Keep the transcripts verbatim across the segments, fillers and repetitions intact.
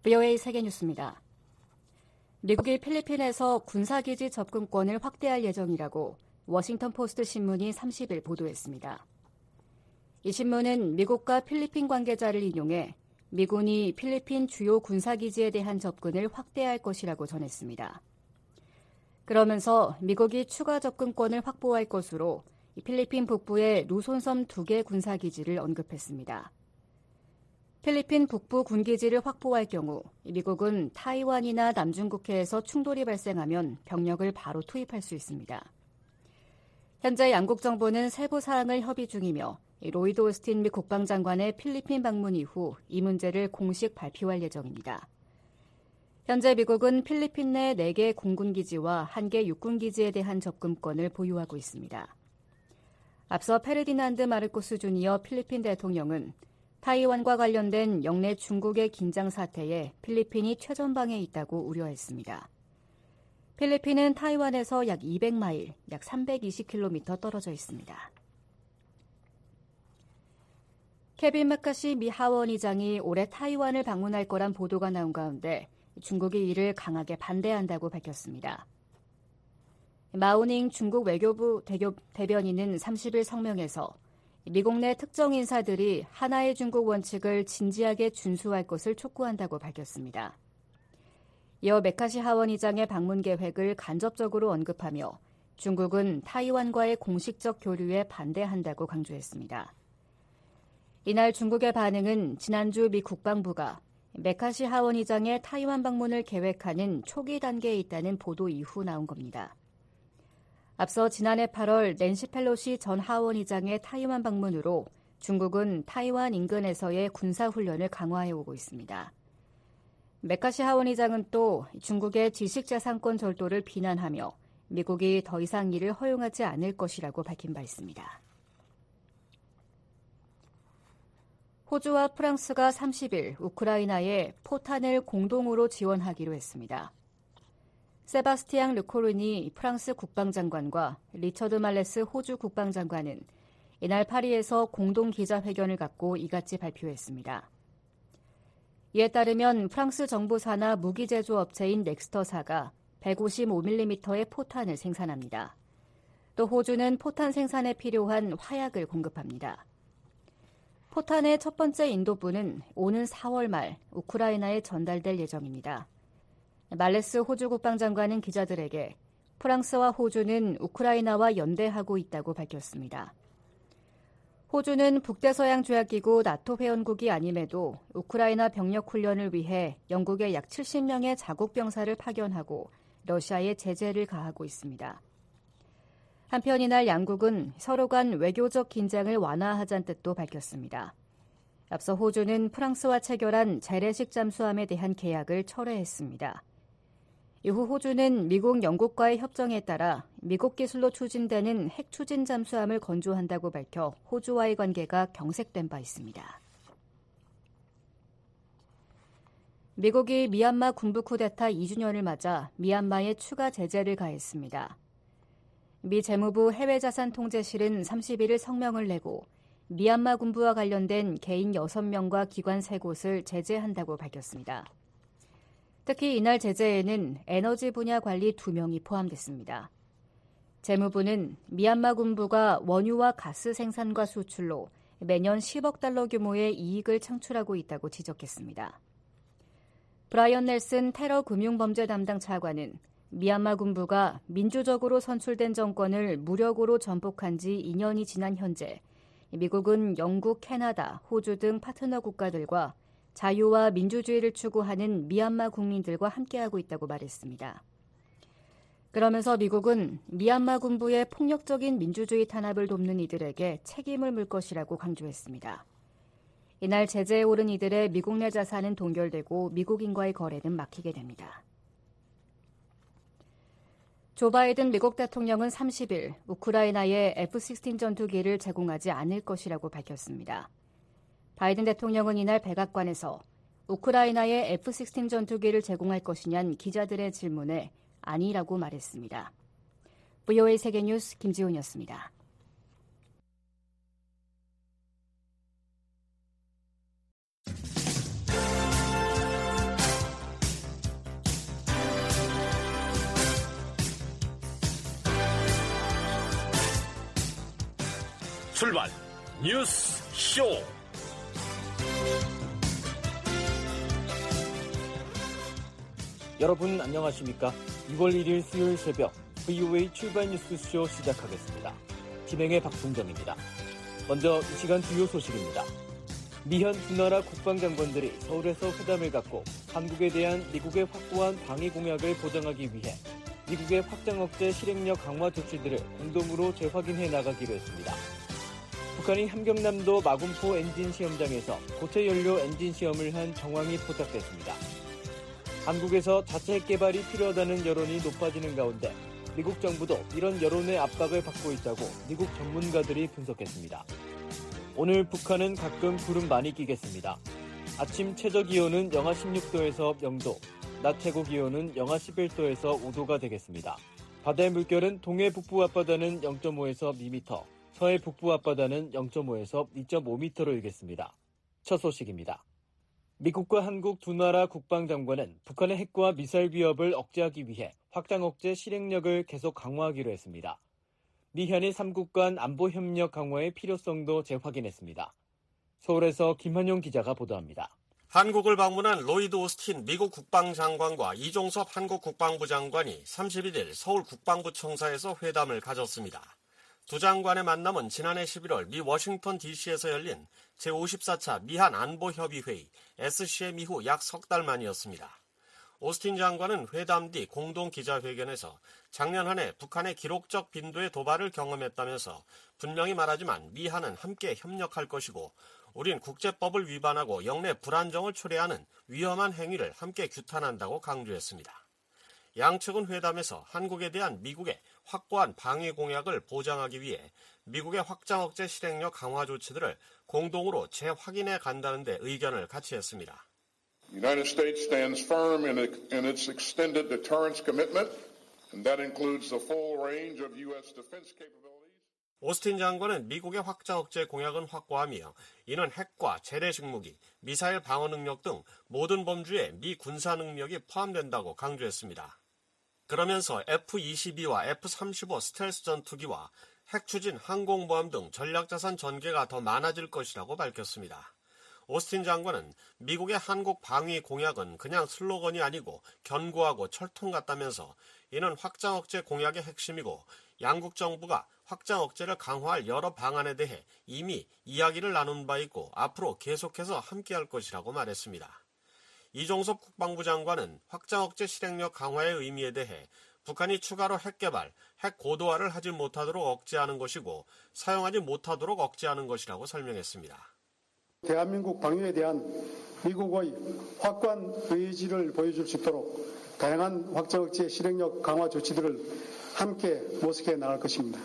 브이오에이 세계뉴스입니다. 미국이 필리핀에서 군사기지 접근권을 확대할 예정이라고 워싱턴 포스트 신문이 삼십일 보도했습니다. 이 신문은 미국과 필리핀 관계자를 인용해 미군이 필리핀 주요 군사기지에 대한 접근을 확대할 것이라고 전했습니다. 그러면서 미국이 추가 접근권을 확보할 것으로 필리핀 북부의 루손섬 두 개 군사기지를 언급했습니다. 필리핀 북부 군기지를 확보할 경우 미국은 타이완이나 남중국해에서 충돌이 발생하면 병력을 바로 투입할 수 있습니다. 현재 양국 정부는 세부 사항을 협의 중이며 로이드 오스틴 미 국방장관의 필리핀 방문 이후 이 문제를 공식 발표할 예정입니다. 현재 미국은 필리핀 내 네 개 공군기지와 한 개 육군기지에 대한 접근권을 보유하고 있습니다. 앞서 페르디난드 마르코스 주니어 필리핀 대통령은 타이완과 관련된 영내 중국의 긴장 사태에 필리핀이 최전방에 있다고 우려했습니다. 필리핀은 타이완에서 약 이백 마일, 약 삼백이십 킬로미터 떨어져 있습니다. 케빈 메카시 미 하원의장이 올해 타이완을 방문할 거란 보도가 나온 가운데 중국이 이를 강하게 반대한다고 밝혔습니다. 마오닝 중국 외교부 대변인은 삼십일 성명에서 미국 내 특정 인사들이 하나의 중국 원칙을 진지하게 준수할 것을 촉구한다고 밝혔습니다. 이어 메카시 하원의장의 방문 계획을 간접적으로 언급하며 중국은 타이완과의 공식적 교류에 반대한다고 강조했습니다. 이날 중국의 반응은 지난주 미 국방부가 메카시 하원의장의 타이완 방문을 계획하는 초기 단계에 있다는 보도 이후 나온 겁니다. 앞서 지난해 팔월 낸시 펠로시 전 하원의장의 타이완 방문으로 중국은 타이완 인근에서의 군사훈련을 강화해오고 있습니다. 메카시 하원의장은 또 중국의 지식재산권 절도를 비난하며 미국이 더 이상 이를 허용하지 않을 것이라고 밝힌 바 있습니다. 호주와 프랑스가 삼십일 우크라이나에 포탄을 공동으로 지원하기로 했습니다. 세바스티앙 르코르니 프랑스 국방장관과 리처드 말레스 호주 국방장관은 이날 파리에서 공동 기자회견을 갖고 이같이 발표했습니다. 이에 따르면 프랑스 정부 산하 무기 제조업체인 넥스터사가 백오십오 밀리미터의 포탄을 생산합니다. 또 호주는 포탄 생산에 필요한 화약을 공급합니다. 포탄의 첫 번째 인도분은 오는 사월 말 우크라이나에 전달될 예정입니다. 말레스 호주 국방장관은 기자들에게 프랑스와 호주는 우크라이나와 연대하고 있다고 밝혔습니다. 호주는 북대서양조약기구 나토 회원국이 아님에도 우크라이나 병력 훈련을 위해 영국에 약 칠십 명의 자국 병사를 파견하고 러시아에 제재를 가하고 있습니다. 한편 이날 양국은 서로 간 외교적 긴장을 완화하자는 뜻도 밝혔습니다. 앞서 호주는 프랑스와 체결한 재래식 잠수함에 대한 계약을 철회했습니다. 이후 호주는 미국, 영국과의 협정에 따라 미국 기술로 추진되는 핵 추진 잠수함을 건조한다고 밝혀 호주와의 관계가 경색된 바 있습니다. 미국이 미얀마 군부 쿠데타 이 주년을 맞아 미얀마에 추가 제재를 가했습니다. 미 재무부 해외자산통제실은 삼십일 일 성명을 내고 미얀마 군부와 관련된 개인 여섯 명과 기관 세 곳을 제재한다고 밝혔습니다. 특히 이날 제재에는 에너지 분야 관리 두 명이 포함됐습니다. 재무부는 미얀마 군부가 원유와 가스 생산과 수출로 매년 십억 달러 규모의 이익을 창출하고 있다고 지적했습니다. 브라이언 넬슨 테러 금융범죄 담당 차관은 미얀마 군부가 민주적으로 선출된 정권을 무력으로 전복한 지 이 년이 지난 현재 미국은 영국, 캐나다, 호주 등 파트너 국가들과 자유와 민주주의를 추구하는 미얀마 국민들과 함께하고 있다고 말했습니다. 그러면서 미국은 미얀마 군부의 폭력적인 민주주의 탄압을 돕는 이들에게 책임을 물 것이라고 강조했습니다. 이날 제재에 오른 이들의 미국 내 자산은 동결되고 미국인과의 거래는 막히게 됩니다. 조 바이든 미국 대통령은 삼십 일 우크라이나에 에프 십육 전투기를 제공하지 않을 것이라고 밝혔습니다. 바이든 대통령은 이날 백악관에서 우크라이나에 에프 십육 전투기를 제공할 것이냐는 기자들의 질문에 아니라고 말했습니다. 브이오에이 세계뉴스 김지훈이었습니다. 출발 뉴스 쇼. 여러분 안녕하십니까? 유월 일일 수요일 새벽 브이오에이 출발 뉴스쇼 시작하겠습니다. 진행의 박순정입니다. 먼저 이 시간 주요 소식입니다. 미현 두 나라 국방장관들이 서울에서 회담을 갖고 한국에 대한 미국의 확고한 방위 공약을 보장하기 위해 미국의 확장 억제 실행력 강화 조치들을 공동으로 재확인해 나가기로 했습니다. 북한이 함경남도 마군포 엔진 시험장에서 고체 연료 엔진 시험을 한 정황이 포착됐습니다. 한국에서 자체 핵 개발이 필요하다는 여론이 높아지는 가운데 미국 정부도 이런 여론의 압박을 받고 있다고 미국 전문가들이 분석했습니다. 오늘 북한은 가끔 구름 많이 끼겠습니다. 아침 최저 기온은 영하 십육 도에서 영 도, 낮 최고 기온은 영하 십일 도에서 오 도가 되겠습니다. 바다의 물결은 동해 북부 앞바다는 영 점 오에서 이 미터, 서해 북부 앞바다는 영 점 오에서 이 점 오 미터로 일겠습니다. 첫 소식입니다. 미국과 한국 두 나라 국방장관은 북한의 핵과 미사일 위협을 억제하기 위해 확장 억제 실행력을 계속 강화하기로 했습니다. 미한일 삼국 간 안보 협력 강화의 필요성도 재확인했습니다. 서울에서 김한용 기자가 보도합니다. 한국을 방문한 로이드 오스틴 미국 국방장관과 이종섭 한국 국방부 장관이 삼십일일 서울 국방부 청사에서 회담을 가졌습니다. 두 장관의 만남은 지난해 십일월 미 워싱턴 디씨에서 열린 제오십사 차 미한 안보협의회의 에스씨엠 이후 약 석 달 만이었습니다. 오스틴 장관은 회담 뒤 공동 기자회견에서 작년 한 해 북한의 기록적 빈도의 도발을 경험했다면서 분명히 말하지만 미한은 함께 협력할 것이고 우린 국제법을 위반하고 영내 불안정을 초래하는 위험한 행위를 함께 규탄한다고 강조했습니다. 양측은 회담에서 한국에 대한 미국의 확고한 방위 공약을 보장하기 위해 미국의 확장 억제 실행력 강화 조치들을 공동으로 재확인해 간다는 데 의견을 같이 했습니다. The United States stands firm in its extended deterrence commitment, and that includes the full range of U.S. defense capabilities. 오스틴 장관은 미국의 확장 억제 공약은 확고하며 이는 핵과 재래식 무기, 미사일 방어 능력 등 모든 범주에 미 군사 능력이 포함된다고 강조했습니다. 그러면서 에프 이십이와 에프 삼십오 스텔스 전투기와 핵 추진 항공모함 등 전략자산 전개가 더 많아질 것이라고 밝혔습니다. 오스틴 장관은 미국의 한국 방위 공약은 그냥 슬로건이 아니고 견고하고 철통 같다면서 이는 확장 억제 공약의 핵심이고 양국 정부가 확장 억제를 강화할 여러 방안에 대해 이미 이야기를 나눈 바 있고 앞으로 계속해서 함께할 것이라고 말했습니다. 이종섭 국방부 장관은 확장 억제 실행력 강화의 의미에 대해 북한이 추가로 핵 개발, 핵 고도화를 하지 못하도록 억제하는 것이고 사용하지 못하도록 억제하는 것이라고 설명했습니다. 대한민국 방위에 대한 미국의 확고한 의지를 보여줄 수 있도록 다양한 확장 억제 실행력 강화 조치들을 함께 모색해 나갈 것입니다.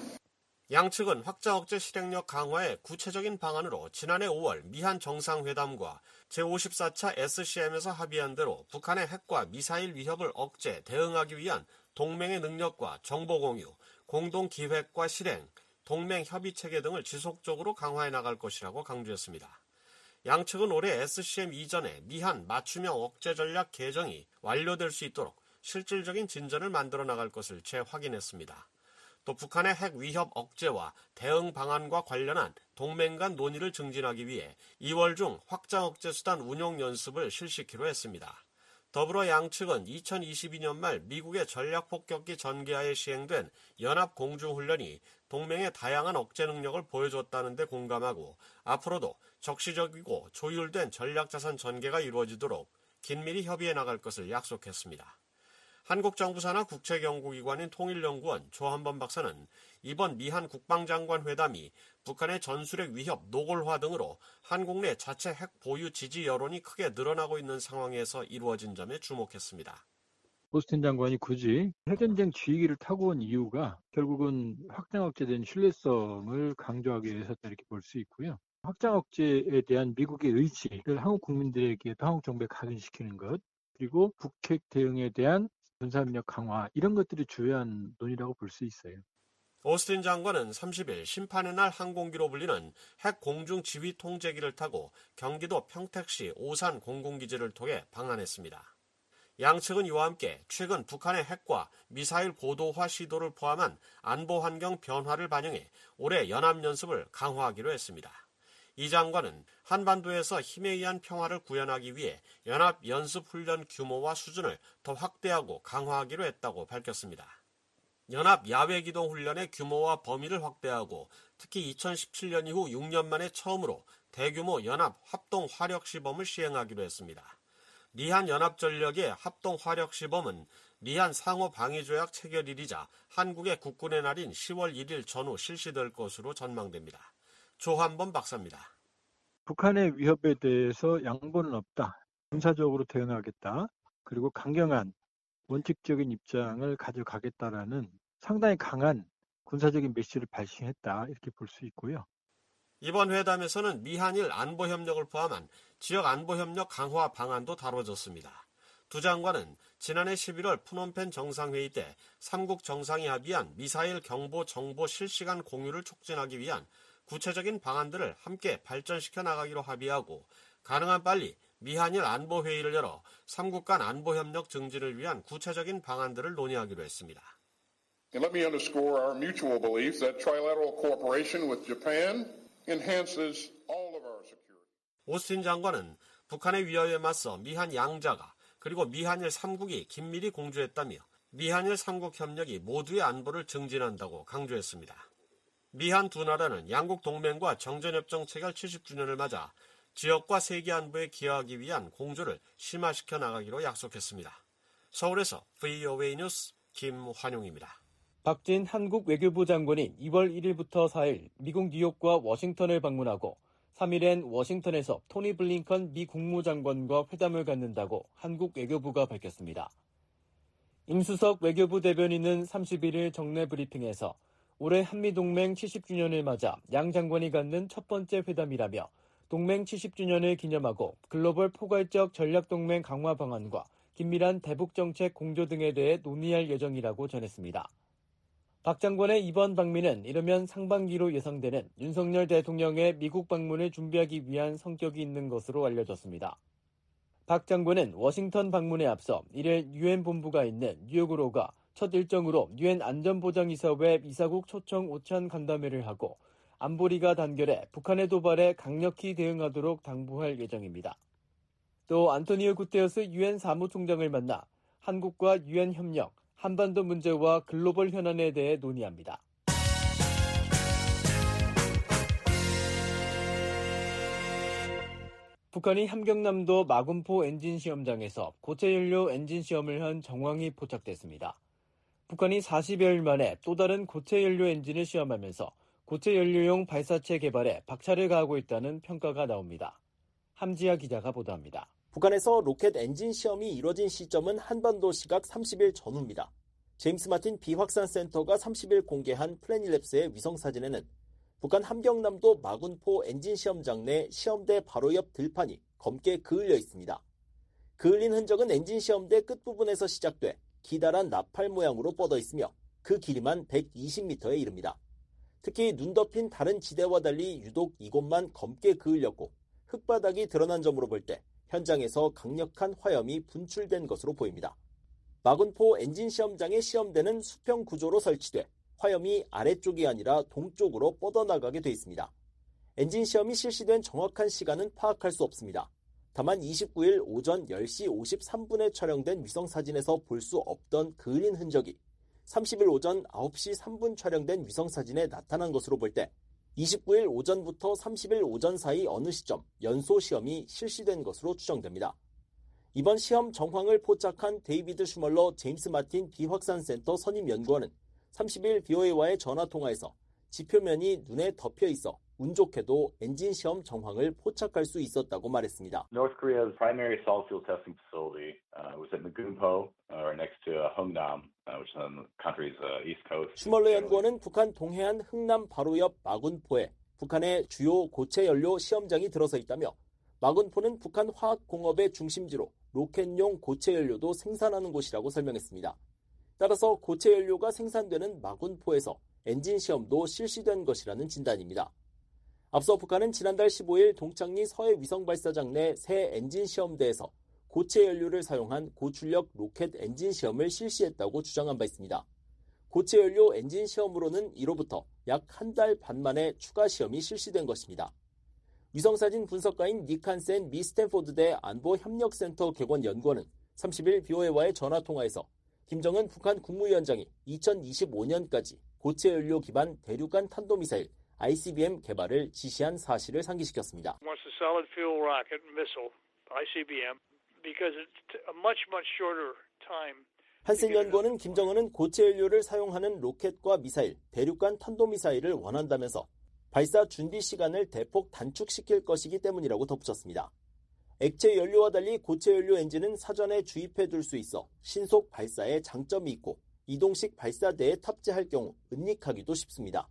양측은 확장 억제 실행력 강화의 구체적인 방안으로 지난해 오월 미한 정상회담과 제오십사 차 에스씨엠에서 합의한 대로 북한의 핵과 미사일 위협을 억제, 대응하기 위한 동맹의 능력과 정보 공유, 공동 기획과 실행, 동맹 협의 체계 등을 지속적으로 강화해 나갈 것이라고 강조했습니다. 양측은 올해 에스씨엠 이전에 미한 맞춤형 억제 전략 개정이 완료될 수 있도록 실질적인 진전을 만들어 나갈 것을 재확인했습니다. 또 북한의 핵 위협 억제와 대응 방안과 관련한 동맹 간 논의를 증진하기 위해 이월 중 확장 억제 수단 운용 연습을 실시키로 했습니다. 더불어 양측은 이천이십이 년 말 미국의 전략 폭격기 전개하에 시행된 연합 공중훈련이 동맹의 다양한 억제 능력을 보여줬다는 데 공감하고 앞으로도 적시적이고 조율된 전략자산 전개가 이루어지도록 긴밀히 협의해 나갈 것을 약속했습니다. 한국 정부 산하 국책연구기관인 통일연구원 조한범 박사는 이번 미한 국방장관 회담이 북한의 전술핵 위협 노골화 등으로 한국 내 자체 핵 보유 지지 여론이 크게 늘어나고 있는 상황에서 이루어진 점에 주목했습니다. 오스틴 장관이 굳이 핵전쟁 지휘기를 타고 온 이유가 결국은 확장 억제된 신뢰성을 강조하기 위해서다 이렇게 볼 수 있고요. 확장 억제에 대한 미국의 의지를 한국 국민들에게 또 한국 정부에 각인시키는 것, 그리고 북핵 대응에 대한 군사협력 강화 이런 것들이 주요한 논의라고 볼 수 있어요. 오스틴 장관은 삼십일 심판의 날 항공기로 불리는 핵 공중 지휘 통제기를 타고 경기도 평택시 오산 공군기지를 통해 방한했습니다. 양측은 이와 함께 최근 북한의 핵과 미사일 고도화 시도를 포함한 안보 환경 변화를 반영해 올해 연합연습을 강화하기로 했습니다. 이 장관은 한반도에서 힘에 의한 평화를 구현하기 위해 연합연습훈련 규모와 수준을 더 확대하고 강화하기로 했다고 밝혔습니다. 연합 야외기동훈련의 규모와 범위를 확대하고 특히 이천십칠 년 이후 육 년 만에 처음으로 대규모 연합 합동화력시범을 시행하기로 했습니다. 리한 연합전력의 합동화력시범은 리한 상호방위조약 체결일이자 한국의 국군의 날인 시월 일일 전후 실시될 것으로 전망됩니다. 조한범 박사입니다. 북한의 위협에 대해서 양보는 없다. 군사적으로 대응하겠다. 그리고 강경한 원칙적인 입장을 가져가겠다라는 상당히 강한 군사적인 메시지를 발신했다. 이렇게 볼 수 있고요. 이번 회담에서는 미한일 안보협력을 포함한 지역 안보협력 강화 방안도 다뤄졌습니다. 두 장관은 지난해 십일월 푸놈펜 정상회의 때 삼국 정상이 합의한 미사일 경보 정보 실시간 공유를 촉진하기 위한 구체적인 방안들을 함께 발전시켜 나가기로 합의하고 가능한 빨리 미한일 안보회의를 열어 삼국 간 안보협력 증진을 위한 구체적인 방안들을 논의하기로 했습니다. And let me underscore our mutual belief that trilateral cooperation with Japan enhances all of our security. 오스틴 장관은 북한의 위협에 맞서 미한 양자가 그리고 미한일 삼국이 긴밀히 공조했다며 미한일 삼국 협력이 모두의 안보를 증진한다고 강조했습니다. 미한 두 나라는 양국 동맹과 정전협정 체결 칠십 주년을 맞아 지역과 세계 안보에 기여하기 위한 공조를 심화시켜 나가기로 약속했습니다. 서울에서 브이오에이 뉴스 김환용입니다. 박진 한국 외교부 장관이 이월 일일부터 사일 미국 뉴욕과 워싱턴을 방문하고 삼일엔 워싱턴에서 토니 블링컨 미 국무장관과 회담을 갖는다고 한국 외교부가 밝혔습니다. 임수석 외교부 대변인은 삼십일일 정례 브리핑에서 올해 한미동맹 칠십 주년을 맞아 양 장관이 갖는 첫 번째 회담이라며 동맹 칠십 주년을 기념하고 글로벌 포괄적 전략동맹 강화 방안과 긴밀한 대북정책 공조 등에 대해 논의할 예정이라고 전했습니다. 박 장관의 이번 방미는 이르면 상반기로 예상되는 윤석열 대통령의 미국 방문을 준비하기 위한 성격이 있는 것으로 알려졌습니다. 박 장관은 워싱턴 방문에 앞서 이를 유엔 본부가 있는 뉴욕으로 가 첫 일정으로 유엔 안전보장이사회 이사국 초청 오찬 간담회를 하고 안보리가 단결해 북한의 도발에 강력히 대응하도록 당부할 예정입니다. 또 안토니오 구테러스 유엔 사무총장을 만나 한국과 유엔 협력, 한반도 문제와 글로벌 현안에 대해 논의합니다. 북한이 함경남도 마군포 엔진 시험장에서 고체연료 엔진 시험을 한 정황이 포착됐습니다. 북한이 사십여일 만에 또 다른 고체연료 엔진을 시험하면서 고체연료용 발사체 개발에 박차를 가하고 있다는 평가가 나옵니다. 함지아 기자가 보도합니다. 북한에서 로켓 엔진 시험이 이뤄진 시점은 한반도 시각 삼십일 전후입니다. 제임스 마틴 비확산 센터가 삼십일 공개한 플래닛랩스의 위성사진에는 북한 함경남도 마군포 엔진 시험장 내 시험대 바로 옆 들판이 검게 그을려 있습니다. 그을린 흔적은 엔진 시험대 끝부분에서 시작돼 기다란 나팔 모양으로 뻗어 있으며 그 길이만 백이십 미터에 이릅니다. 특히 눈 덮인 다른 지대와 달리 유독 이곳만 검게 그을렸고 흙바닥이 드러난 점으로 볼 때 현장에서 강력한 화염이 분출된 것으로 보입니다. 마군포 엔진 시험장의 시험대는 수평 구조로 설치돼 화염이 아래쪽이 아니라 동쪽으로 뻗어나가게 돼 있습니다. 엔진 시험이 실시된 정확한 시간은 파악할 수 없습니다. 다만 이십구일 오전 열 시 오십삼 분에 촬영된 위성사진에서 볼 수 없던 그을린 흔적이 삼십일 오전 아홉 시 삼 분 촬영된 위성사진에 나타난 것으로 볼 때 이십구일 오전부터 삼십일 오전 사이 어느 시점 연소 시험이 실시된 것으로 추정됩니다. 이번 시험 정황을 포착한 데이비드 슈멀러 제임스 마틴 비확산센터 선임연구원은 삼십일 비오에이와의 전화통화에서 지표면이 눈에 덮여 있어 운 좋게도 엔진 시험 정황을 포착할 수 있었다고 말했습니다. North Korea's primary solid fuel testing facility uh, was at Nagunpo, or next to uh, Hungnam, uh, which is on the country's uh, east coast. 슈멀러 연구원은 북한 동해안 흥남 바로 옆 마군포에 북한의 주요 고체 연료 시험장이 들어서 있다며 마군포는 북한 화학공업의 중심지로 로켓용 고체 연료도 생산하는 곳이라고 설명했습니다. 따라서 고체 연료가 생산되는 마군포에서 엔진 시험도 실시된 것이라는 진단입니다. 앞서 북한은 지난달 십오일 동창리 서해 위성발사장 내 새 엔진 시험대에서 고체 연료를 사용한 고출력 로켓 엔진 시험을 실시했다고 주장한 바 있습니다. 고체 연료 엔진 시험으로는 이로부터 약 한 달 반 만에 추가 시험이 실시된 것입니다. 위성사진 분석가인 닉 한센 미 스탠포드대 안보협력센터 객원 연구원은 삼십일 비오에이와의 전화통화에서 김정은 북한 국무위원장이 이천이십오 년까지 고체 연료 기반 대륙간 탄도미사일 아이씨비엠 개발을 지시한 사실을 상기시켰습니다. 한센 연구원은 김정은은 고체 연료를 사용하는 로켓과 미사일, 대륙간 탄도미사일을 원한다면서 발사 준비 시간을 대폭 단축시킬 것이기 때문이라고 덧붙였습니다. 액체 연료와 달리 고체 연료 엔진은 사전에 주입해둘 수 있어 신속 발사에 장점이 있고 이동식 발사대에 탑재할 경우 은닉하기도 쉽습니다.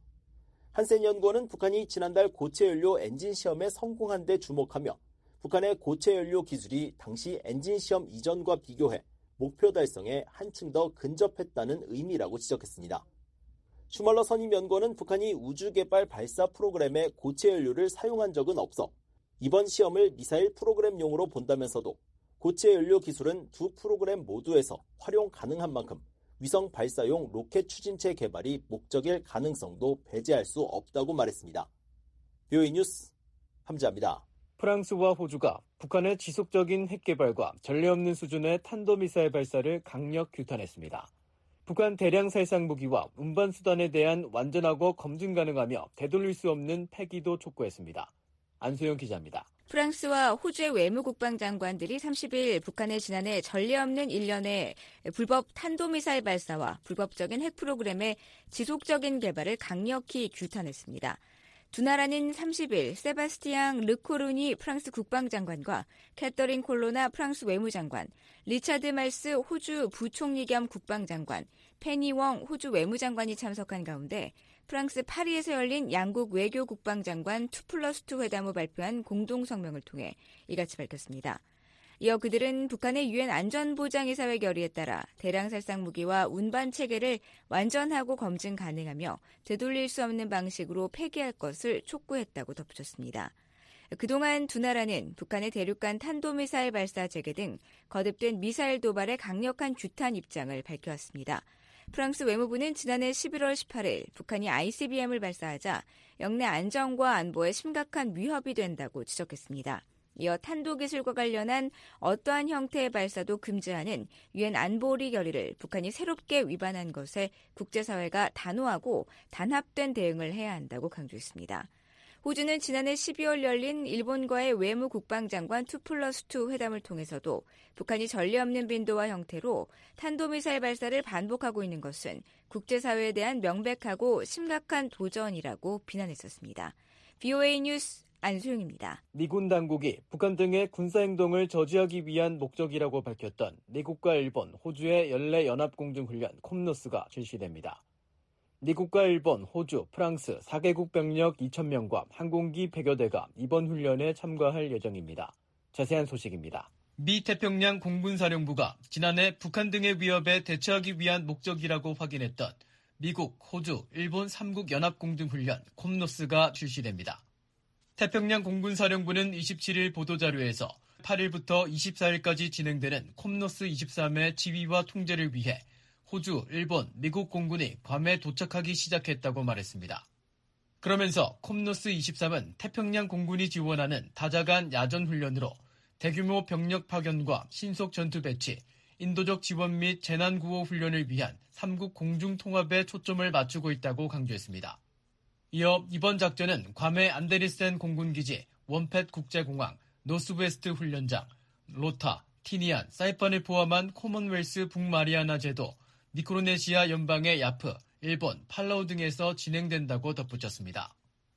한센 연구원은 북한이 지난달 고체 연료 엔진 시험에 성공한 데 주목하며 북한의 고체 연료 기술이 당시 엔진 시험 이전과 비교해 목표 달성에 한층 더 근접했다는 의미라고 지적했습니다. 슈멀러 선임연구원은 북한이 우주개발 발사 프로그램에 고체 연료를 사용한 적은 없어 이번 시험을 미사일 프로그램용으로 본다면서도 고체 연료 기술은 두 프로그램 모두에서 활용 가능한 만큼 위성 발사용 로켓 추진체 개발이 목적일 가능성도 배제할 수 없다고 말했습니다. 비오에이 뉴스 함지아입니다. 프랑스와 호주가 북한의 지속적인 핵 개발과 전례 없는 수준의 탄도미사일 발사를 강력 규탄했습니다. 북한 대량 살상 무기와 운반 수단에 대한 완전하고 검증 가능하며 되돌릴 수 없는 폐기도 촉구했습니다. 안소영 기자입니다. 프랑스와 호주의 외무국방장관들이 삼십일 북한의 지난해 전례 없는 일련의 불법 탄도미사일 발사와 불법적인 핵 프로그램의 지속적인 개발을 강력히 규탄했습니다. 두 나라는 삼십일 세바스티앙 르코르니 프랑스 국방장관과 캐터린 콜로나 프랑스 외무장관, 리차드 말스 호주 부총리 겸 국방장관, 페니 웡 호주 외무장관이 참석한 가운데 프랑스 파리에서 열린 양국 외교국방장관 투 플러스 투 회담 후 발표한 공동성명을 통해 이같이 밝혔습니다. 이어 그들은 북한의 유엔 안전보장이사회 결의에 따라 대량살상 무기와 운반 체계를 완전하고 검증 가능하며 되돌릴 수 없는 방식으로 폐기할 것을 촉구했다고 덧붙였습니다. 그동안 두 나라는 북한의 대륙간 탄도미사일 발사 재개 등 거듭된 미사일 도발에 강력한 규탄 입장을 밝혀왔습니다. 프랑스 외무부는 지난해 십일월 십팔일 북한이 아이씨비엠을 발사하자 영내 안정과 안보에 심각한 위협이 된다고 지적했습니다. 이어 탄도기술과 관련한 어떠한 형태의 발사도 금지하는 유엔 안보리 결의를 북한이 새롭게 위반한 것에 국제사회가 단호하고 단합된 대응을 해야 한다고 강조했습니다. 호주는 지난해 십이월 열린 일본과의 외무국방장관 투 플러스 투 회담을 통해서도 북한이 전례 없는 빈도와 형태로 탄도미사일 발사를 반복하고 있는 것은 국제사회에 대한 명백하고 심각한 도전이라고 비난했었습니다. 비오에이 뉴스 안소영입니다. 미군 당국이 북한 등의 군사행동을 저지하기 위한 목적이라고 밝혔던 미국과 일본, 호주의 연례 연합공중훈련 콤노스가 실시됩니다. 미국과 일본, 호주, 프랑스 사 개국 병력 이천 명과 항공기 백여 대가 이번 훈련에 참가할 예정입니다. 자세한 소식입니다. 미 태평양 공군사령부가 지난해 북한 등의 위협에 대처하기 위한 목적이라고 확인했던 미국, 호주, 일본 삼 국 연합공중훈련 콤노스가 실시됩니다. 태평양 공군사령부는 이십칠일 보도자료에서 팔일부터 이십사일까지 진행되는 콤노스 이십삼의 지휘와 통제를 위해 호주, 일본, 미국 공군이 괌에 도착하기 시작했다고 말했습니다. 그러면서 콤노스 이십삼은 태평양 공군이 지원하는 다자간 야전훈련으로 대규모 병력 파견과 신속 전투 배치, 인도적 지원 및 재난구호 훈련을 위한 삼 국 공중통합에 초점을 맞추고 있다고 강조했습니다. 이어 이번 작전은 괌의 안데리센 공군기지, 원팻 국제공항, 노스웨스트 훈련장, 로타, 티니안, 사이판을 포함한 코먼웰스 북마리아나 제도, 미크로네시아 연방의 야프, 일본, 팔라우 등에서 진행된다고 덧붙였습니다.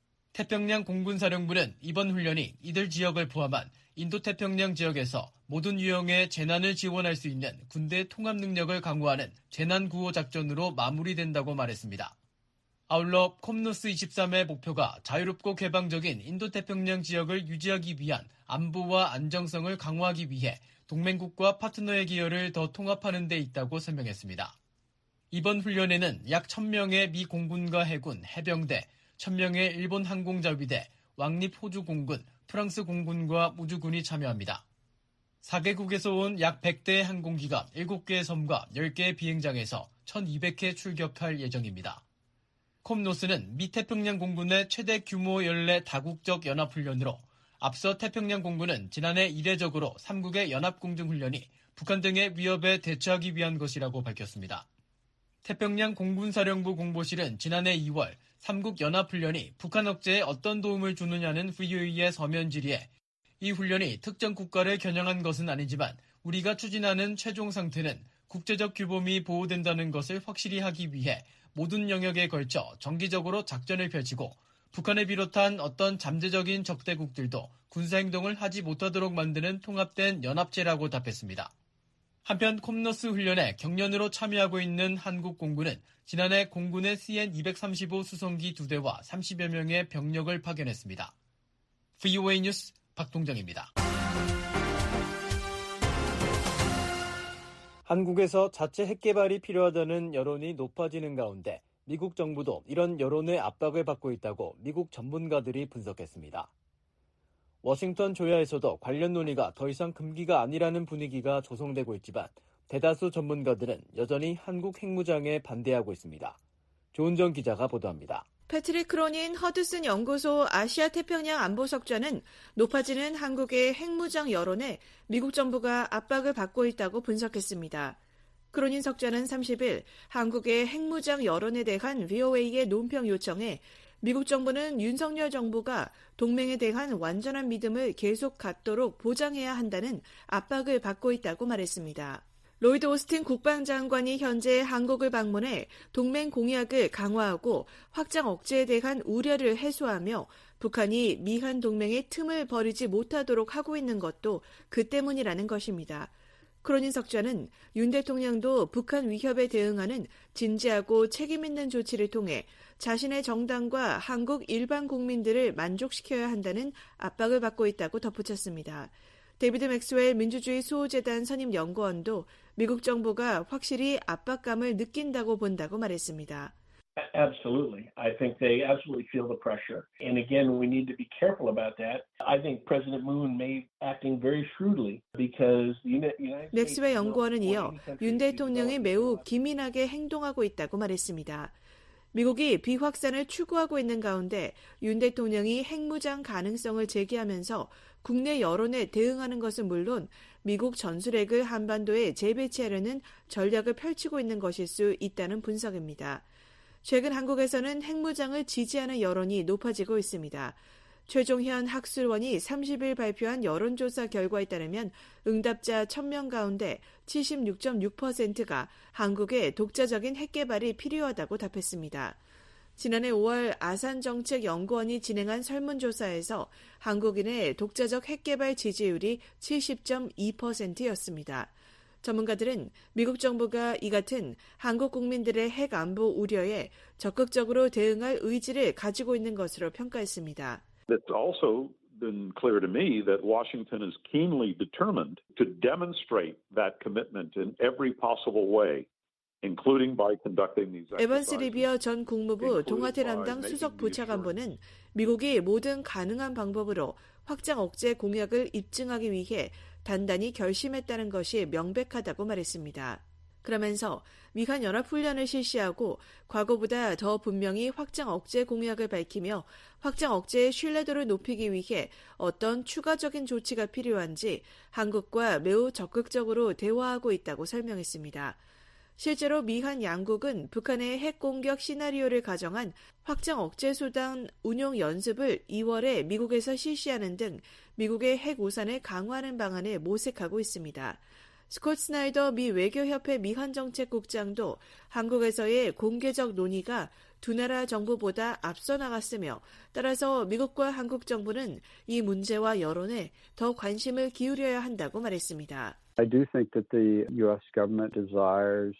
태평양 공군사령부는 이번 훈련이 이들 지역을 포함한 인도태평양 지역에서 모든 유형의 재난을 지원할 수 있는 군대 통합 능력을 강화하는 재난구호 작전으로 마무리된다고 말했습니다. 아울러 콤노스 이십삼의 목표가 자유롭고 개방적인 인도태평양 지역을 유지하기 위한 안보와 안정성을 강화하기 위해 동맹국과 파트너의 기여를 더 통합하는 데 있다고 설명했습니다. 이번 훈련에는 약 천 명의 미 공군과 해군, 해병대, 천 명의 일본 항공자위대, 왕립 호주 공군, 프랑스 공군과 우주군이 참여합니다. 사 개국에서 온 약 백 대의 항공기가 일곱 개의 섬과 열 개의 비행장에서 천이백 회 출격할 예정입니다. 콤노스는 미 태평양 공군의 최대 규모 연례 다국적 연합훈련으로 앞서 태평양 공군은 지난해 이례적으로 삼국의 연합공중훈련이 북한 등의 위협에 대처하기 위한 것이라고 밝혔습니다. 태평양 공군사령부 공보실은 지난해 이월 삼국 연합훈련이 북한 억제에 어떤 도움을 주느냐는 브이오에이의 서면 질의에 이 훈련이 특정 국가를 겨냥한 것은 아니지만 우리가 추진하는 최종 상태는 국제적 규범이 보호된다는 것을 확실히 하기 위해 모든 영역에 걸쳐 정기적으로 작전을 펼치고 북한을 비롯한 어떤 잠재적인 적대국들도 군사행동을 하지 못하도록 만드는 통합된 연합체라고 답했습니다. 한편 콤노스 훈련에 경련으로 참여하고 있는 한국 공군은 지난해 공군의 씨엔 이백삼십오 수송기 두 대와 삼십여 명의 병력을 파견했습니다. 브이오에이 뉴스 박동정입니다. 한국에서 자체 핵 개발이 필요하다는 여론이 높아지는 가운데 미국 정부도 이런 여론의 압박을 받고 있다고 미국 전문가들이 분석했습니다. 워싱턴 조야에서도 관련 논의가 더 이상 금기가 아니라는 분위기가 조성되고 있지만 대다수 전문가들은 여전히 한국 핵무장에 반대하고 있습니다. 조은정 기자가 보도합니다. 패트릭 크로닌 허드슨 연구소 아시아 태평양 안보석좌는 높아지는 한국의 핵무장 여론에 미국 정부가 압박을 받고 있다고 분석했습니다. 크로닌 석좌는 삼십 일 한국의 핵무장 여론에 대한 브이오에이의 논평 요청에 미국 정부는 윤석열 정부가 동맹에 대한 완전한 믿음을 계속 갖도록 보장해야 한다는 압박을 받고 있다고 말했습니다. 로이드 오스틴 국방장관이 현재 한국을 방문해 동맹 공약을 강화하고 확장 억제에 대한 우려를 해소하며 북한이 미한 동맹의 틈을 버리지 못하도록 하고 있는 것도 그 때문이라는 것입니다. 크로닌 석좌는 윤 대통령도 북한 위협에 대응하는 진지하고 책임있는 조치를 통해 자신의 정당과 한국 일반 국민들을 만족시켜야 한다는 압박을 받고 있다고 덧붙였습니다. 데이비드 맥스웰 민주주의 수호재단 선임 연구원도 미국 정부가 확실히 압박감을 느낀다고 본다고 말했습니다. Absolutely. I think they absolutely feel the pressure. And again, we need to be careful about that. I think President Moon may be acting very shrewdly because the United States... 맥스웰 연구원은 이어 윤 대통령이 매우 기민하게 행동하고 있다고 말했습니다. 미국이 비확산을 추구하고 있는 가운데 윤 대통령이 핵무장 가능성을 제기하면서 국내 여론에 대응하는 것은 물론 미국 전술핵을 한반도에 재배치하려는 전략을 펼치고 있는 것일 수 있다는 분석입니다. 최근 한국에서는 핵무장을 지지하는 여론이 높아지고 있습니다. 최종현 학술원이 삼십 일 발표한 여론조사 결과에 따르면 응답자 천 명 가운데 칠십육 점 육 퍼센트가 한국의 독자적인 핵 개발이 필요하다고 답했습니다. 지난해 오월 아산정책연구원이 진행한 설문조사에서 한국인의 독자적 핵 개발 지지율이 칠십 점 이 퍼센트였습니다. 전문가들은 미국 정부가 이 같은 한국 국민들의 핵 안보 우려에 적극적으로 대응할 의지를 가지고 있는 것으로 평가했습니다. It's also been clear to me that Washington is keenly determined to demonstrate that commitment in every possible way, including by conducting these exercises. 에반스 리비어 전 국무부 동아태 담당 수석 부차관보는 미국이 모든 가능한 방법으로 확장 억제 공약을 입증하기 위해 단단히 결심했다는 것이 명백하다고 말했습니다. 그러면서 미한 연합훈련을 실시하고 과거보다 더 분명히 확장 억제 공약을 밝히며 확장 억제의 신뢰도를 높이기 위해 어떤 추가적인 조치가 필요한지 한국과 매우 적극적으로 대화하고 있다고 설명했습니다. 실제로 미한 양국은 북한의 핵 공격 시나리오를 가정한 확장 억제 수단 운용 연습을 이월에 미국에서 실시하는 등 미국의 핵 우산을 강화하는 방안을 모색하고 있습니다. 스콧 스나이더 미 외교협회 미한정책국장도 한국에서의 공개적 논의가 두 나라 정부보다 앞서 나갔으며 따라서 미국과 한국 정부는 이 문제와 여론에 더 관심을 기울여야 한다고 말했습니다. I do think that the U S government desires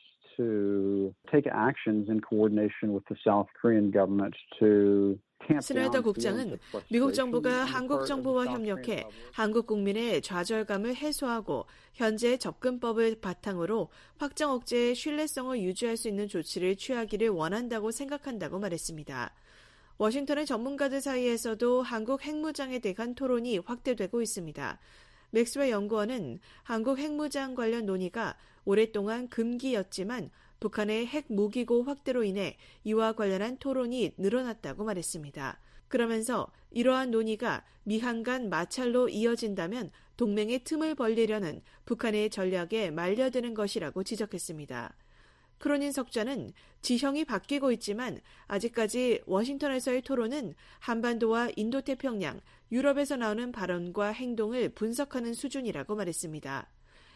to take actions in coordination with the South Korean government to 스나이더 국장은 미국 정부가 한국 정부와 협력해 한국 국민의 좌절감을 해소하고 현재 접근법을 바탕으로 확장 억제의 신뢰성을 유지할 수 있는 조치를 취하기를 원한다고 생각한다고 말했습니다. 워싱턴의 전문가들 사이에서도 한국 핵무장에 대한 토론이 확대되고 있습니다. 맥스웰 연구원은 한국 핵무장 관련 논의가 오랫동안 금기였지만 북한의 핵무기고 확대로 인해 이와 관련한 토론이 늘어났다고 말했습니다. 그러면서 이러한 논의가 미한 간 마찰로 이어진다면 동맹의 틈을 벌리려는 북한의 전략에 말려드는 것이라고 지적했습니다. 크로닌 석좌는 지형이 바뀌고 있지만 아직까지 워싱턴에서의 토론은 한반도와 인도태평양, 유럽에서 나오는 발언과 행동을 분석하는 수준이라고 말했습니다.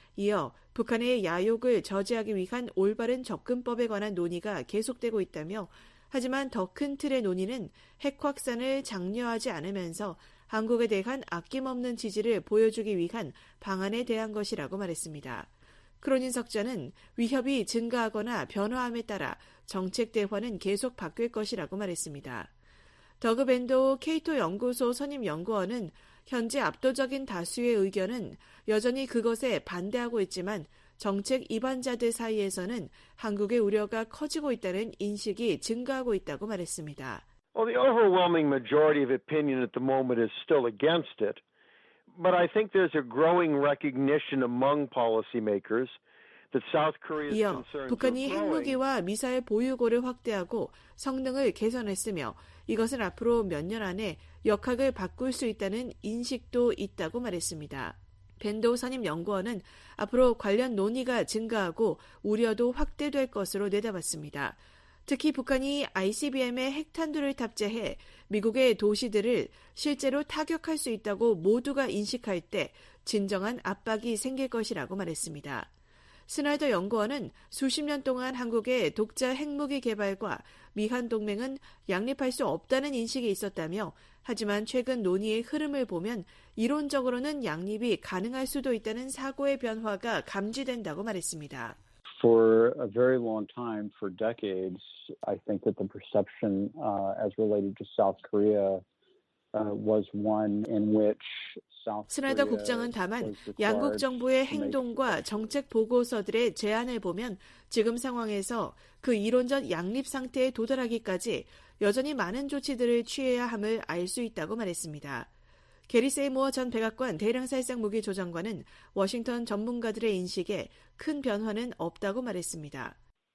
이어 북한의 야욕을 저지하기 위한 올바른 접근법에 관한 논의가 계속되고 있다며 하지만 더 큰 틀의 논의는 핵 확산을 장려하지 않으면서 한국에 대한 아낌없는 지지를 보여주기 위한 방안에 대한 것이라고 말했습니다. 크로닌 석좌는 위협이 증가하거나 변화함에 따라 정책 대화는 계속 바뀔 것이라고 말했습니다. 더그 밴도 케이토 연구소 선임 연구원은 현재 압도적인 다수의 의견은 여전히 그것에 반대하고 있지만 정책 이반자들 사이에서는 한국의 우려가 커지고 있다는 인식이 증가하고 있다고 말했습니다. Well, the overwhelming majority of opinion at the moment is still against it. But I think there's a growing recognition among policymakers that South Korea's 이어 concerns are 북한이 growing. 핵무기와 미사일 보유고를 확대하고 성능을 개선했으며 이것은 앞으로 몇 년 안에 역학을 바꿀 수 있다는 인식도 있다고 말했습니다. 밴도 선임 연구원은 앞으로 관련 논의가 증가하고 우려도 확대될 것으로 내다봤습니다. 특히 북한이 아이씨비엠에 핵탄두를 탑재해 미국의 도시들을 실제로 타격할 수 있다고 모두가 인식할 때 진정한 압박이 생길 것이라고 말했습니다. 스나이더 연구원은 수십 년 동안 한국의 독자 핵무기 개발과 미한 동맹은 양립할 수 없다는 인식이 있었다며 하지만 최근 논의의 흐름을 보면 이론적으로는 양립이 가능할 수도 있다는 사고의 변화가 감지된다고 말했습니다. For a very long time, for decades, I think that the perception uh, as related to South Korea uh, was one in which South 스나이더 Korea 국장은 다만 was required 양국 정부의 to make 행동과 정책 보고서들의 제안을 보면 지금 상황에서 그 이론적 양립 상태에 도달하기까지 여전히 많은 조치들을 취해야 함을 알 수 있다고 말했습니다. 게리 세이모어 전 백악관 대량살상 무기 조정관은 워싱턴 전문가들의 인식에 큰 변화는 없다고 말했습니다.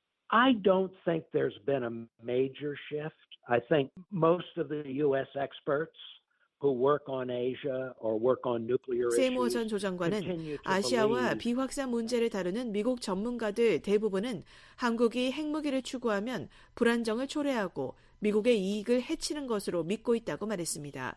I don't think there's been a major shift. I think most of the U S experts who work on Asia or work on nuclear issues 세이모어 전 조정관은 아시아와 비확산 문제를 다루는 미국 전문가들 대부분은 한국이 핵무기를 추구하면 불안정을 초래하고 미국의 이익을 해치는 것으로 믿고 있다고 말했습니다.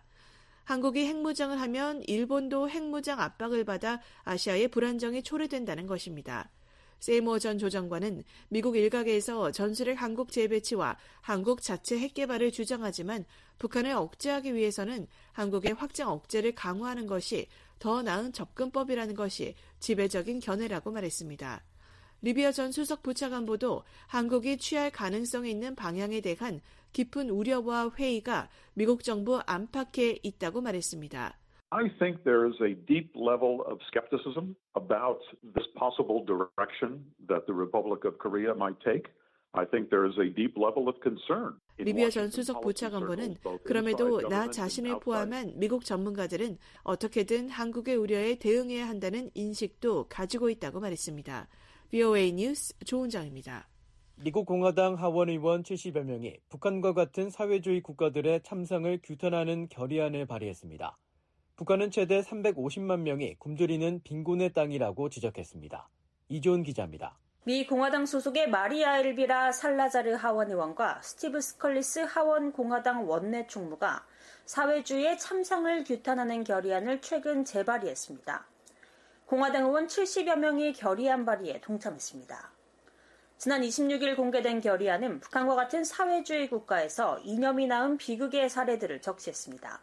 한국이 핵무장을 하면 일본도 핵무장 압박을 받아 아시아의 불안정이 초래된다는 것입니다. 세이모어 전 조정관은 미국 일각에서 전술핵 한국 재배치와 한국 자체 핵 개발을 주장하지만 북한을 억제하기 위해서는 한국의 확장 억제를 강화하는 것이 더 나은 접근법이라는 것이 지배적인 견해라고 말했습니다. 리비아 전 수석 부차관보도 한국이 취할 가능성이 있는 방향에 대한 깊은 우려와 회의가 미국 정부 안팎에 있다고 말했습니다. I think there is a deep level of skepticism about this possible direction that the Republic of Korea might take. I think there is a deep level of concern. 리비아 전 수석 부차관보는 그럼에도 나 자신을 포함한 미국 전문가들은 어떻게든 한국의 우려에 대응해야 한다는 인식도 가지고 있다고 말했습니다. 브이오에이 뉴스 조은정입니다. 미국 공화당 하원 의원 칠십여 명이 북한과 같은 사회주의 국가들의 참상을 규탄하는 결의안을 발의했습니다. 북한은 최대 삼백오십만 명이 굶주리는 빈곤의 땅이라고 지적했습니다. 이조은 기자입니다. 미 공화당 소속의 마리아 엘비라 살라자르 하원 의원과 스티브 스컬리스 하원 공화당 원내 총무가 사회주의의 참상을 규탄하는 결의안을 최근 재발의했습니다. 공화당 의원 칠십여 명이 결의안 발의에 동참했습니다. 지난 이십육 일 공개된 결의안은 북한과 같은 사회주의 국가에서 이념이 낳은 비극의 사례들을 적시했습니다.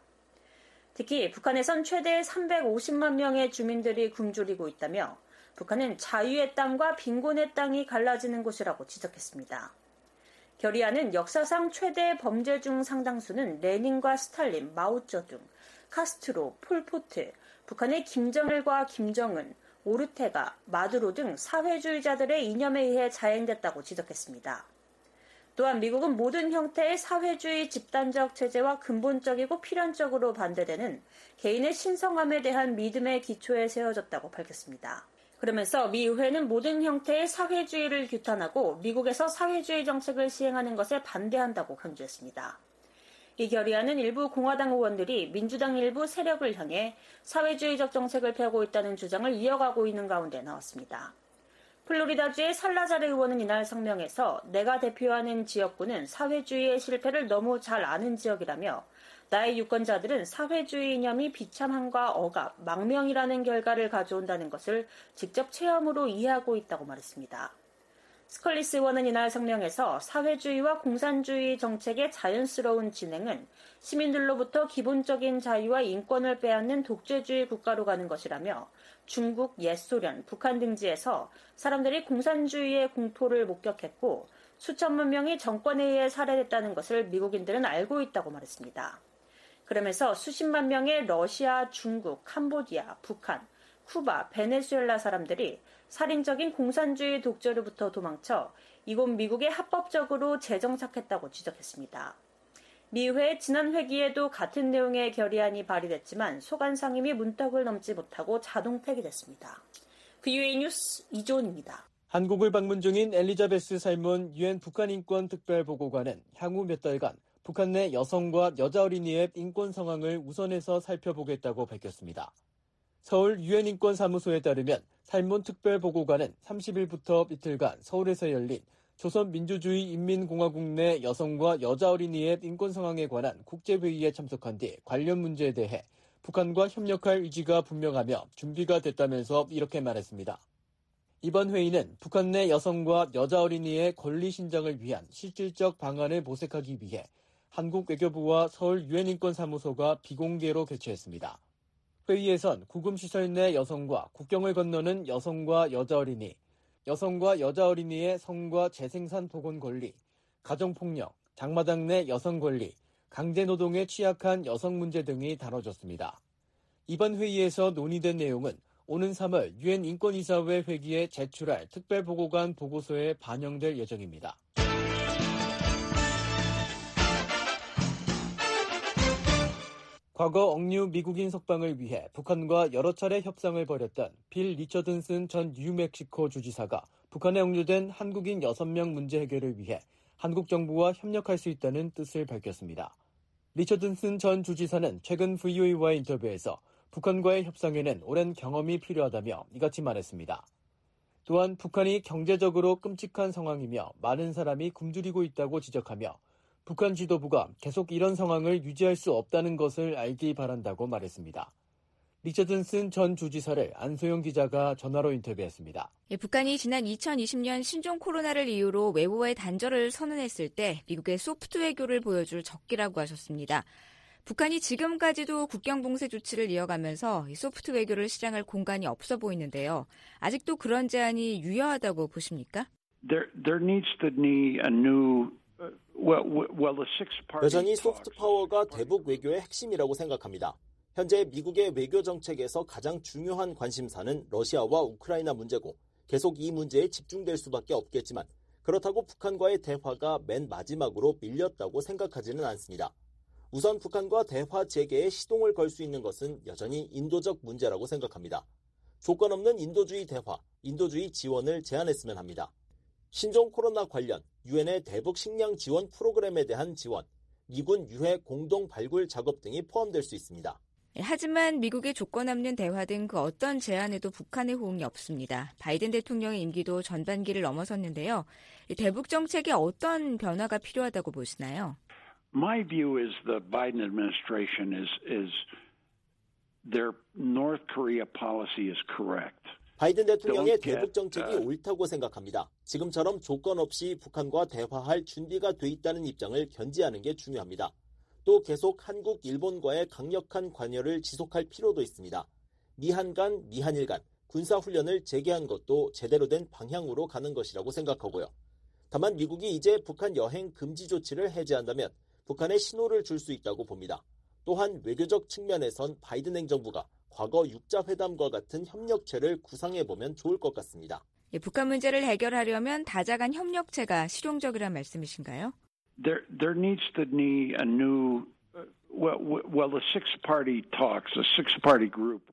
특히 북한에선 최대 삼백오십만 명의 주민들이 굶주리고 있다며 북한은 자유의 땅과 빈곤의 땅이 갈라지는 곳이라고 지적했습니다. 결의안은 역사상 최대 범죄 중 상당수는 레닌과 스탈린, 마오쩌둥, 카스트로, 폴포트, 북한의 김정일과 김정은, 오르테가, 마두로 등 사회주의자들의 이념에 의해 자행됐다고 지적했습니다. 또한 미국은 모든 형태의 사회주의 집단적 체제와 근본적이고 필연적으로 반대되는 개인의 신성함에 대한 믿음의 기초에 세워졌다고 밝혔습니다. 그러면서 미 의회는 모든 형태의 사회주의를 규탄하고 미국에서 사회주의 정책을 시행하는 것에 반대한다고 강조했습니다. 이 결의안은 일부 공화당 의원들이 민주당 일부 세력을 향해 사회주의적 정책을 펴고 있다는 주장을 이어가고 있는 가운데 나왔습니다. 플로리다주의 살라자르 의원은 이날 성명에서 내가 대표하는 지역구는 사회주의의 실패를 너무 잘 아는 지역이라며 나의 유권자들은 사회주의 이념이 비참함과 억압, 망명이라는 결과를 가져온다는 것을 직접 체험으로 이해하고 있다고 말했습니다. 스컬리스 의원은 이날 성명에서 사회주의와 공산주의 정책의 자연스러운 진행은 시민들로부터 기본적인 자유와 인권을 빼앗는 독재주의 국가로 가는 것이라며 중국, 옛소련, 북한 등지에서 사람들이 공산주의의 공포를 목격했고 수천만 명이 정권에 의해 살해됐다는 것을 미국인들은 알고 있다고 말했습니다. 그러면서 수십만 명의 러시아, 중국, 캄보디아, 북한, 쿠바, 베네수엘라 사람들이 살인적인 공산주의 독재로부터 도망쳐 이곳 미국에 합법적으로 재정착했다고 지적했습니다. 미 의회의 지난 회기에도 같은 내용의 결의안이 발의됐지만 소관 상임위 문턱을 넘지 못하고 자동 폐기됐습니다. 브이오에이 뉴스 이조은입니다. 한국을 방문 중인 엘리자베스 살몬 유엔 북한인권 특별보고관은 향후 몇 달간 북한 내 여성과 여자 어린이의 인권 상황을 우선해서 살펴보겠다고 밝혔습니다. 서울 유엔인권사무소에 따르면 살몬 특별보고관은 삼십 일부터 이틀간 서울에서 열린 조선민주주의인민공화국 내 여성과 여자 어린이의 인권 상황에 관한 국제회의에 참석한 뒤 관련 문제에 대해 북한과 협력할 의지가 분명하며 준비가 됐다면서 이렇게 말했습니다. 이번 회의는 북한 내 여성과 여자 어린이의 권리 신장을 위한 실질적 방안을 모색하기 위해 한국 외교부와 서울 유엔인권사무소가 비공개로 개최했습니다. 회의에선 구금시설 내 여성과 국경을 건너는 여성과 여자 어린이, 여성과 여자 어린이의 성과 재생산 복원 권리, 가정폭력, 장마당 내 여성 권리, 강제노동에 취약한 여성 문제 등이 다뤄졌습니다. 이번 회의에서 논의된 내용은 오는 삼월 유엔 인권이사회 회기에 제출할 특별보고관 보고서에 반영될 예정입니다. 과거 억류 미국인 석방을 위해 북한과 여러 차례 협상을 벌였던 빌 리처든슨 전 뉴멕시코 주지사가 북한에 억류된 한국인 여섯 명 문제 해결을 위해 한국 정부와 협력할 수 있다는 뜻을 밝혔습니다. 리처든슨 전 주지사는 최근 브이오에이와의 인터뷰에서 북한과의 협상에는 오랜 경험이 필요하다며 이같이 말했습니다. 또한 북한이 경제적으로 끔찍한 상황이며 많은 사람이 굶주리고 있다고 지적하며 북한 지도부가 계속 이런 상황을 유지할 수 없다는 것을 알기 바란다고 말했습니다. 리처든슨 전 주지사를 안소영 기자가 전화로 인터뷰했습니다. 예, 북한이 지난 이천이십 년 신종 코로나를 이유로 외부와의 단절을 선언했을 때 미국의 소프트 외교를 보여줄 적기라고 하셨습니다. 북한이 지금까지도 국경 봉쇄 조치를 이어가면서 이 소프트 외교를 실행할 공간이 없어 보이는데요. 아직도 그런 제안이 유효하다고 보십니까? There, there needs to be a new 여전히 소프트 파워가 대북 외교의 핵심이라고 생각합니다. 현재 미국의 외교 정책에서 가장 중요한 관심사는 러시아와 우크라이나 문제고 계속 이 문제에 집중될 수밖에 없겠지만 그렇다고 북한과의 대화가 맨 마지막으로 밀렸다고 생각하지는 않습니다. 우선 북한과 대화 재개에 시동을 걸 수 있는 것은 여전히 인도적 문제라고 생각합니다. 조건 없는 인도주의 대화, 인도주의 지원을 제안했으면 합니다. 신종 코로나 관련 유엔의 대북 식량 지원 프로그램에 대한 지원, 미군 유해 공동 발굴 작업 등이 포함될 수 있습니다. 하지만 미국의 조건 없는 대화 등 그 어떤 제안에도 북한의 호응이 없습니다. 바이든 대통령의 임기도 전반기를 넘어섰는데요. 대북 정책에 어떤 변화가 필요하다고 보시나요? My view is the Biden administration is is their North Korea policy is correct. 바이든 대통령의 대북 정책이 옳다고 생각합니다. 지금처럼 조건 없이 북한과 대화할 준비가 돼 있다는 입장을 견지하는 게 중요합니다. 또 계속 한국, 일본과의 강력한 관여를 지속할 필요도 있습니다. 미한 간, 미한일 간 군사훈련을 재개한 것도 제대로 된 방향으로 가는 것이라고 생각하고요. 다만 미국이 이제 북한 여행 금지 조치를 해제한다면 북한에 신호를 줄 수 있다고 봅니다. 또한 외교적 측면에선 바이든 행정부가 과거 육자회담과 같은 협력체를 구상해보면 좋을 것 같습니다. 북한 문제를 해결하려면 다자간 협력체가 실용적이란 말씀이신가요? There, there needs to be a new, well, well, the six-party talks, the six-party group.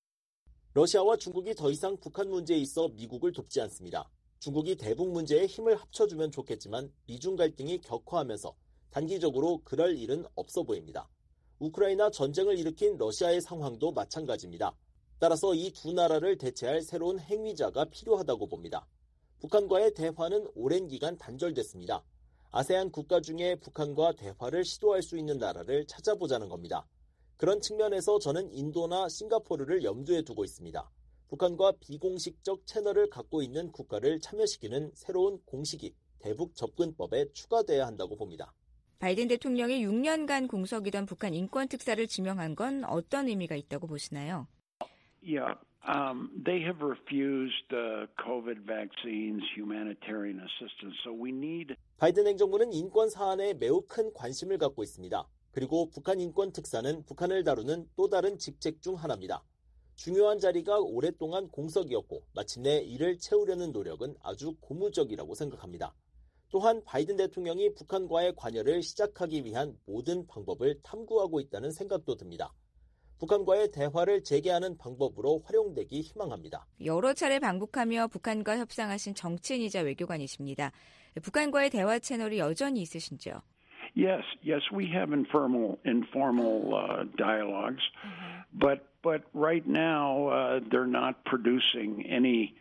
러시아와 중국이 더 이상 북한 문제에 있어 미국을 돕지 않습니다. 중국이 대북 문제에 힘을 합쳐주면 좋겠지만 미중 갈등이 격화하면서 단기적으로 그럴 일은 없어 보입니다. 우크라이나 전쟁을 일으킨 러시아의 상황도 마찬가지입니다. 따라서 이 두 나라를 대체할 새로운 행위자가 필요하다고 봅니다. 북한과의 대화는 오랜 기간 단절됐습니다. 아세안 국가 중에 북한과 대화를 시도할 수 있는 나라를 찾아보자는 겁니다. 그런 측면에서 저는 인도나 싱가포르를 염두에 두고 있습니다. 북한과 비공식적 채널을 갖고 있는 국가를 참여시키는 새로운 공식이 대북 접근법에 추가돼야 한다고 봅니다. 바이든 대통령이 육 년간 공석이던 북한 인권 특사를 지명한 건 어떤 의미가 있다고 보시나요? Yeah, um, they have refused uh, COVID vaccines, humanitarian assistance. So we need. 바이든 행정부는 인권 사안에 매우 큰 관심을 갖고 있습니다. 그리고 북한 인권 특사는 북한을 다루는 또 다른 직책 중 하나입니다. 중요한 자리가 오랫동안 공석이었고 마침내 이를 채우려는 노력은 아주 고무적이라고 생각합니다. 또한 바이든 대통령이 북한과의 관여를 시작하기 위한 모든 방법을 탐구하고 있다는 생각도 듭니다. 북한과의 대화를 재개하는 방법으로 활용되기 희망합니다. 여러 차례 방북하며 북한과 협상하신 정치인이자 외교관이십니다. 북한과의 대화 채널이 여전히 있으신지요? Yes, yes, we have informal informal uh, dialogues, but but right now uh, they're not producing any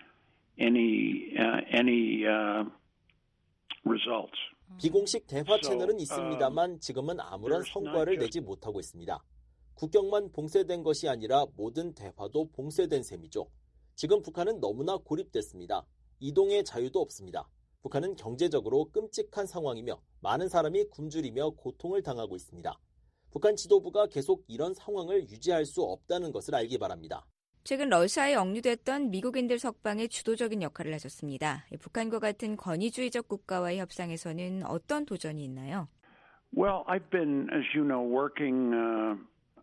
any uh, any uh, results. 비공식 대화 채널은 있습니다만 지금은 아무런 성과를 내지 못하고 있습니다. 국경만 봉쇄된 것이 아니라 모든 대화도 봉쇄된 셈이죠. 지금 북한은 너무나 고립됐습니다. 이동의 자유도 없습니다. 북한은 경제적으로 끔찍한 상황이며 많은 사람이 굶주리며 고통을 당하고 있습니다. 북한 지도부가 계속 이런 상황을 유지할 수 없다는 것을 알기 바랍니다. 최근 러시아에 억류됐던 미국인들 석방에 주도적인 역할을 하셨습니다. 북한과 같은 권위주의적 국가와의 협상에서는 어떤 도전이 있나요? Well, I've been, as you know, working uh,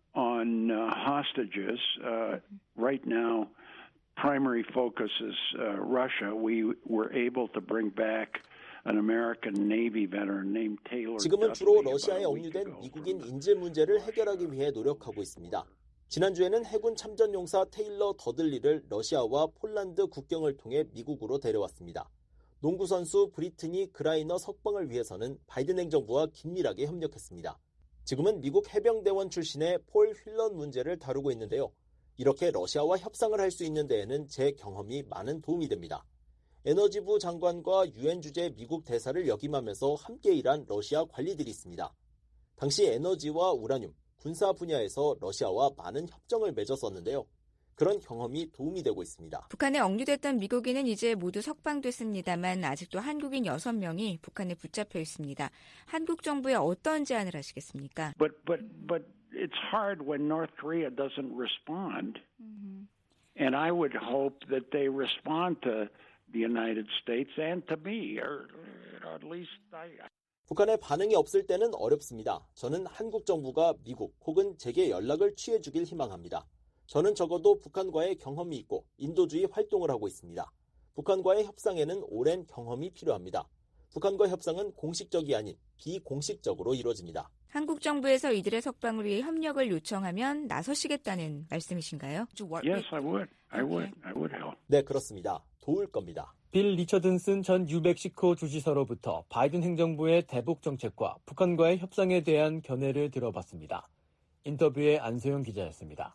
on uh, hostages. Uh, right now, primary focus is uh, Russia. We were able to bring back an American Navy veteran named Taylor. 지금은 주로 러시아에 억류된 미국인 인질 문제를 해결하기 위해 노력하고 있습니다. 지난주에는 해군 참전용사 테일러 더들리를 러시아와 폴란드 국경을 통해 미국으로 데려왔습니다. 농구 선수 브리트니 그라이너 석방을 위해서는 바이든 행정부와 긴밀하게 협력했습니다. 지금은 미국 해병대원 출신의 폴 휠런 문제를 다루고 있는데요. 이렇게 러시아와 협상을 할 수 있는 데에는 제 경험이 많은 도움이 됩니다. 에너지부 장관과 유엔 주재 미국 대사를 역임하면서 함께 일한 러시아 관리들이 있습니다. 당시 에너지와 우라늄, 군사 분야에서 러시아와 많은 협정을 맺었었는데요. 그런 경험이 도움이 되고 있습니다. 북한에 억류됐던 미국인은 이제 모두 석방됐습니다만 아직도 한국인 여섯 명이 북한에 붙잡혀 있습니다. 한국 정부에 어떤 제안을 하시겠습니까? But but but it's hard when North Korea doesn't respond. Mm-hmm. And I would hope that they respond to the United States and to me, or, or at least I. 북한의 반응이 없을 때는 어렵습니다. 저는 한국 정부가 미국 혹은 제게 연락을 취해주길 희망합니다. 저는 적어도 북한과의 경험이 있고 인도주의 활동을 하고 있습니다. 북한과의 협상에는 오랜 경험이 필요합니다. 북한과 협상은 공식적이 아닌 비공식적으로 이루어집니다. 한국 정부에서 이들의 석방을 위해 협력을 요청하면 나서시겠다는 말씀이신가요? Yes, I would. I would. I would help. 네, 그렇습니다. 도울 겁니다. 빌 리처든슨 전 뉴멕시코 주지사로부터 바이든 행정부의 대북 정책과 북한과의 협상에 대한 견해를 들어봤습니다. 인터뷰의 안소영 기자였습니다.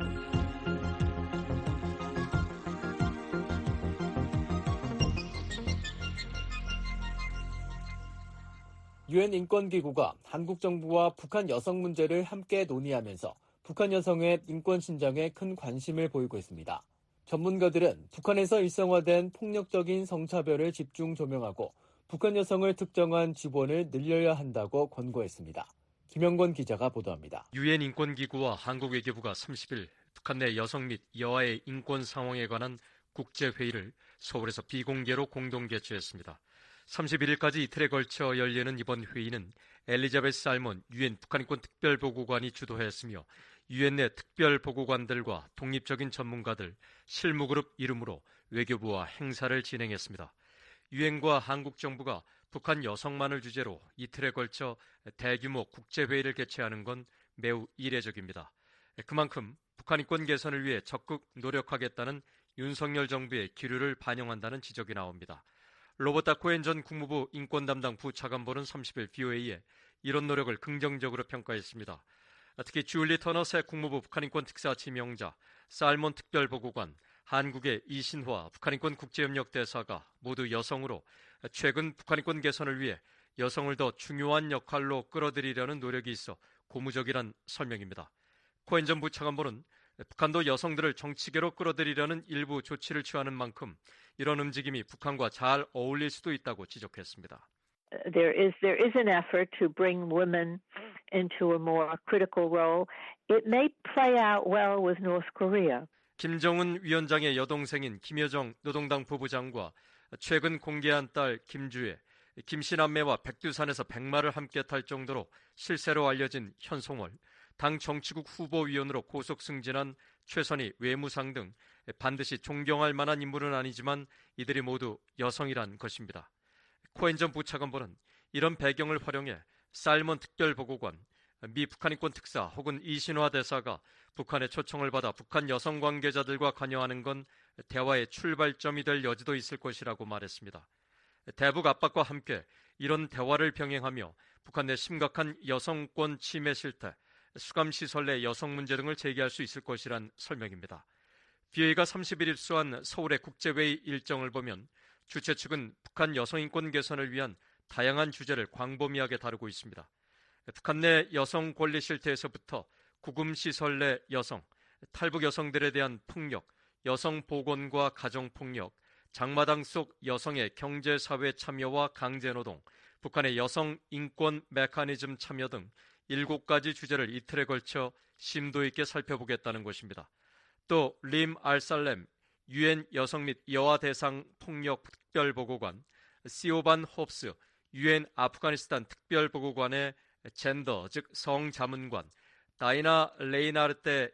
유엔 인권기구가 한국 정부와 북한 여성 문제를 함께 논의하면서 북한 여성의 인권 신장에 큰 관심을 보이고 있습니다. 전문가들은 북한에서 일상화된 폭력적인 성차별을 집중 조명하고 북한 여성을 특정한 지원을 늘려야 한다고 권고했습니다. 김영권 기자가 보도합니다. 유엔 인권기구와 한국 외교부가 삼십 일 북한 내 여성 및 여아의 인권 상황에 관한 국제회의를 서울에서 비공개로 공동 개최했습니다. 삼십일 일까지 이틀에 걸쳐 열리는 이번 회의는 엘리자베스 살몬 유엔 북한인권 특별보고관이 주도했으며 유엔 내 특별보고관들과 독립적인 전문가들, 실무그룹 이름으로 외교부와 행사를 진행했습니다. 유엔과 한국 정부가 북한 여성만을 주제로 이틀에 걸쳐 대규모 국제회의를 개최하는 건 매우 이례적입니다. 그만큼 북한 인권 개선을 위해 적극 노력하겠다는 윤석열 정부의 기류를 반영한다는 지적이 나옵니다. 로버타 코엔 전 국무부 인권 담당 부차관보는 삼십 일 브이오에이에 이런 노력을 긍정적으로 평가했습니다. 특히 줄리 터너 새 국무부 북한인권 특사 지명자, 살몬 특별보고관, 한국의 이신화 북한인권 국제협력 대사가 모두 여성으로 최근 북한인권 개선을 위해 여성을 더 중요한 역할로 끌어들이려는 노력이 있어 고무적이란 설명입니다. 코엔 전 부차관보는 북한도 여성들을 정치계로 끌어들이려는 일부 조치를 취하는 만큼 이런 움직임이 북한과 잘 어울릴 수도 있다고 지적했습니다. There is there is an effort to bring women into a more critical role. It may play out well with North Korea. 김정은 위원장의 여동생인 김여정 노동당 부부장과 최근 공개한 딸 김주혜, 김씨남매와 백두산에서 백마를 함께 탈 정도로 실세로 알려진 현송월, 당 정치국 후보위원으로 고속 승진한 최선희 외무상 등 반드시 존경할 만한 인물은 아니지만 이들이 모두 여성이란 것입니다. 코엔 전 부차관보는 이런 배경을 활용해 살몬 특별보고관, 미 북한인권 특사 혹은 이신화 대사가 북한의 초청을 받아 북한 여성 관계자들과 관여하는 건 대화의 출발점이 될 여지도 있을 것이라고 말했습니다. 대북 압박과 함께 이런 대화를 병행하며 북한 내 심각한 여성권 침해 실태, 수감시설 내 여성 문제 등을 제기할 수 있을 것이란 설명입니다. 브이오에이가 삼십 일 입수한 서울의 국제회의 일정을 보면 주최 측은 북한 여성인권 개선을 위한 다양한 주제를 광범위하게 다루고 있습니다. 북한 내 여성 권리 실태에서부터 구금시설 내 여성, 탈북 여성들에 대한 폭력, 여성 보건과 가정폭력, 장마당 속 여성의 경제사회 참여와 강제노동, 북한의 여성 인권 메커니즘 참여 등 일곱 가지 주제를 이틀에 걸쳐 심도 있게 살펴보겠다는 것입니다. 또 림 알살렘 유엔 여성 및 여아 대상 폭력 특별보고관, 시오반 홉스 유엔 아프가니스탄 특별보고관의 젠더 즉 성자문관, 다이나 레이나르테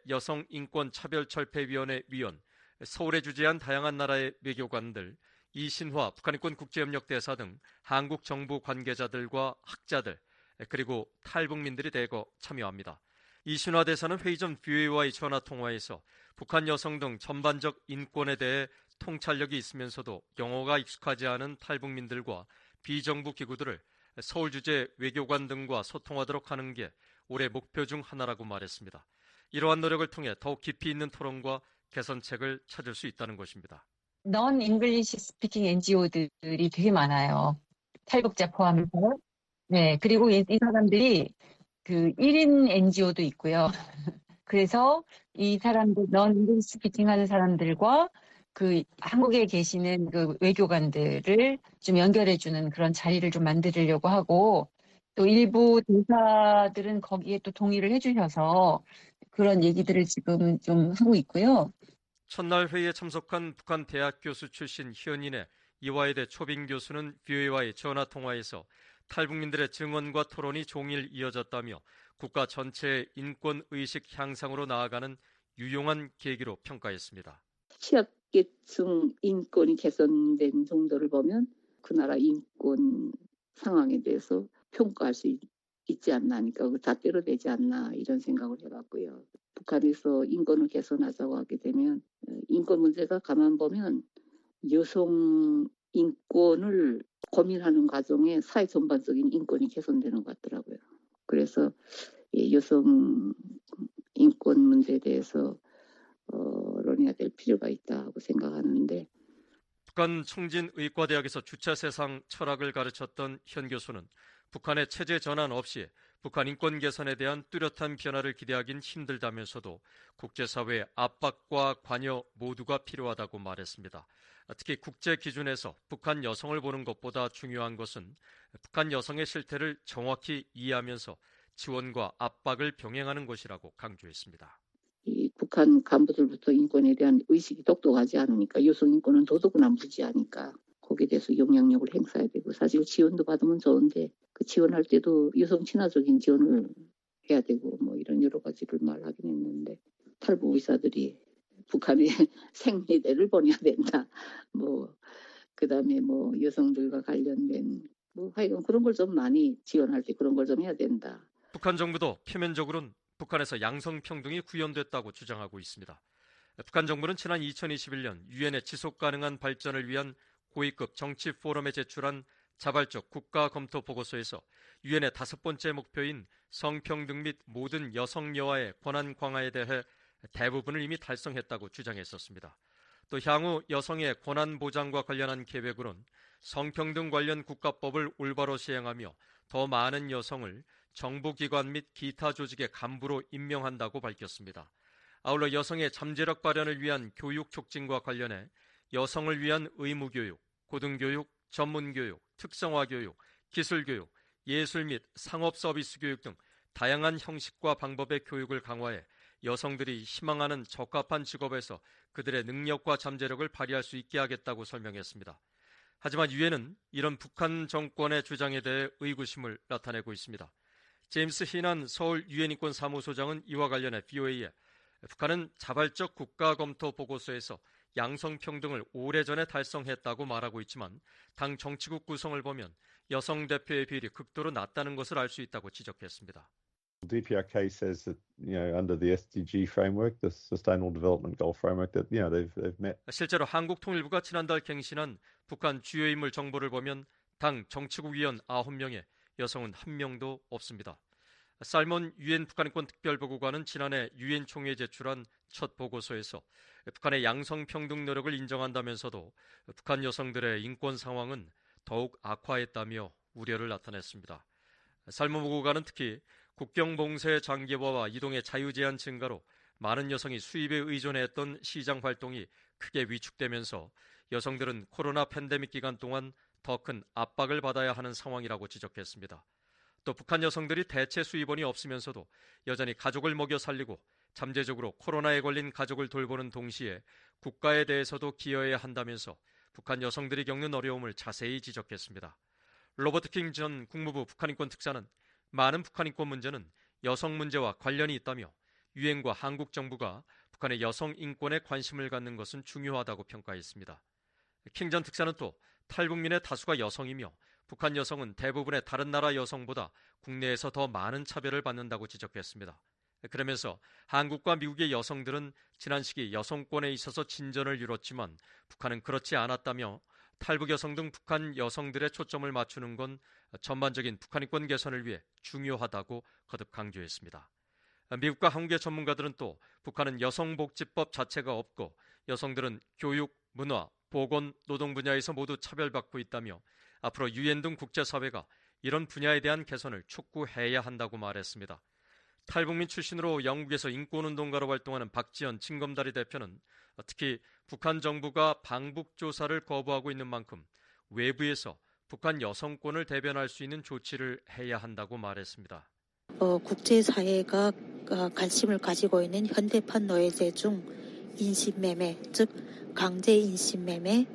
여성인권차별철폐위원회 위원, 서울에 주재한 다양한 나라의 외교관들, 이신화 북한인권 국제협력 대사 등 한국 정부 관계자들과 학자들, 그리고 탈북민들이 대거 참여합니다. 이신화 대사는 회의 전 브이오에이와의 전화통화에서 북한 여성 등 전반적 인권에 대해 통찰력이 있으면서도 영어가 익숙하지 않은 탈북민들과 비정부 기구들을 서울 주재 외교관 등과 소통하도록 하는 게 올해 목표 중 하나라고 말했습니다. 이러한 노력을 통해 더욱 깊이 있는 토론과 개선책을 찾을 수 있다는 것입니다. 넌 잉글리시 스피킹 엔지오들이 되게 많아요. 탈북자 포함해서. 네, 그리고 이, 이 사람들이 그 일 인 엔지오도 있고요. 그래서 이 사람들, 넌 잉글리시 스피킹 하는 사람들과 그 한국에 계시는 그 외교관들을 좀 연결해주는 그런 자리를 좀 만들려고 하고, 또 일부 대사들은 거기에 또 동의를 해주셔서 그런 얘기들을 지금 좀 하고 있고요. 첫날 회의에 참석한 북한 대학 교수 출신 현인의 이화여대 초빙 교수는 브이오에이와의 전화통화에서 탈북민들의 증언과 토론이 종일 이어졌다며 국가 전체의 인권의식 향상으로 나아가는 유용한 계기로 평가했습니다. 취약계층 인권이 개선된 정도를 보면 그 나라 인권 상황에 대해서 평가할 수 있, 있지 않나 하니까 잣대로 되지 않나 이런 생각을 해봤고요. 북한에서 인권을 개선하자고 하게 되면 인권 문제가 가만 보면 여성 인권을 고민하는 과정에 사회 전반적인 인권이 개선되는 것 같더라고요. 그래서 여성 인권 문제에 대해서 어, 논의해야 될 필요가 있다고 생각하는데, 북한 청진의과대학에서 주체세상 철학을 가르쳤던 현 교수는 북한의 체제 전환 없이 북한 인권 개선에 대한 뚜렷한 변화를 기대하긴 힘들다면서도 국제사회의 압박과 관여 모두가 필요하다고 말했습니다. 특히 국제 기준에서 북한 여성을 보는 것보다 중요한 것은 북한 여성의 실태를 정확히 이해하면서 지원과 압박을 병행하는 것이라고 강조했습니다. 이 북한 간부들부터 인권에 대한 의식이 똑똑하지 않으니까 여성 인권은 도덕은 안 부지하니까 거기에 대해서 영향력을 행사해야 되고, 사실 지원도 받으면 좋은데 그 지원할 때도 여성 친화적인 지원을 해야 되고 뭐 이런 여러 가지를 말하긴 했는데 탈북 의사들이 북한의 생리대를 보내야 된다. 뭐 그다음에 뭐 여성들과 관련된 뭐 하여간 그런 걸 좀 많이 지원할 때 그런 걸 좀 해야 된다. 북한 정부도 표면적으로는 북한에서 양성평등이 구현됐다고 주장하고 있습니다. 북한 정부는 지난 이천이십일 년 유엔의 지속가능한 발전을 위한 고위급 정치 포럼에 제출한 자발적 국가 검토 보고서에서 유엔의 다섯 번째 목표인 성평등 및 모든 여성 여아의 권한 강화에 대해 대부분을 이미 달성했다고 주장했었습니다. 또 향후 여성의 권한 보장과 관련한 계획으론 성평등 관련 국가법을 올바로 시행하며 더 많은 여성을 정부기관 및 기타 조직의 간부로 임명한다고 밝혔습니다. 아울러 여성의 잠재력 발현을 위한 교육 촉진과 관련해 여성을 위한 의무교육, 고등교육, 전문교육, 특성화교육, 기술교육, 예술 및 상업 서비스 교육 등 다양한 형식과 방법의 교육을 강화해 여성들이 희망하는 적합한 직업에서 그들의 능력과 잠재력을 발휘할 수 있게 하겠다고 설명했습니다. 하지만 유엔은 이런 북한 정권의 주장에 대해 의구심을 나타내고 있습니다. 제임스 히난 서울 유엔인권 사무소장은 이와 관련해 브이오에이에 북한은 자발적 국가 검토 보고서에서 양성평등을 오래전에 달성했다고 말하고 있지만 당 정치국 구성을 보면 여성 대표의 비율이 극도로 낮다는 것을 알 수 있다고 지적했습니다. 디피아르케이 says that, you know, under the 에스디지 framework, the Sustainable Development Goal framework, that, you know, they've they've met. 실제로 한국통일부가 지난달 갱신한 북한 주요 인물 정보를 보면 당 정치국 위원 아홉 명에 여성은 한 명도 없습니다. 살몬 유엔 북한인권 특별보고관은 지난해 유엔 총회에 제출한 첫 보고서에서 북한의 양성평등 노력을 인정한다면서도 북한 여성들의 인권 상황은 더욱 악화했다며 우려를 나타냈습니다. 살몬 보고관은 특히 국경 봉쇄 장기화와 이동의 자유 제한 증가로 많은 여성이 수입에 의존했던 시장 활동이 크게 위축되면서 여성들은 코로나 팬데믹 기간 동안 더 큰 압박을 받아야 하는 상황이라고 지적했습니다. 또 북한 여성들이 대체 수입원이 없으면서도 여전히 가족을 먹여 살리고 잠재적으로 코로나에 걸린 가족을 돌보는 동시에 국가에 대해서도 기여해야 한다면서 북한 여성들이 겪는 어려움을 자세히 지적했습니다. 로버트 킹 전 국무부 북한인권 특사는 많은 북한인권 문제는 여성 문제와 관련이 있다며 유엔과 한국 정부가 북한의 여성 인권에 관심을 갖는 것은 중요하다고 평가했습니다. 킹 전 특사는 또 탈북민의 다수가 여성이며 북한 여성은 대부분의 다른 나라 여성보다 국내에서 더 많은 차별을 받는다고 지적했습니다. 그러면서 한국과 미국의 여성들은 지난 시기 여성권에 있어서 진전을 이뤘지만 북한은 그렇지 않았다며 탈북 여성 등 북한 여성들의 초점을 맞추는 건 전반적인 북한인권 개선을 위해 중요하다고 거듭 강조했습니다. 미국과 한국의 전문가들은 또 북한은 여성복지법 자체가 없고 여성들은 교육, 문화, 보건, 노동 분야에서 모두 차별받고 있다며 앞으로 유엔 등 국제사회가 이런 분야에 대한 개선을 촉구해야 한다고 말했습니다. 탈북민 출신으로 영국에서 인권운동가로 활동하는 박지연 징검다리 대표는 특히 북한 정부가 방북 조사를 거부하고 있는 만큼 외부에서 북한 여성권을 대변할 수 있는 조치를 해야 한다고 말했습니다. 어, 국제사회가 관심을 가지고 있는 현대판 노예제 중 인신매매, 즉 강제 인신매매,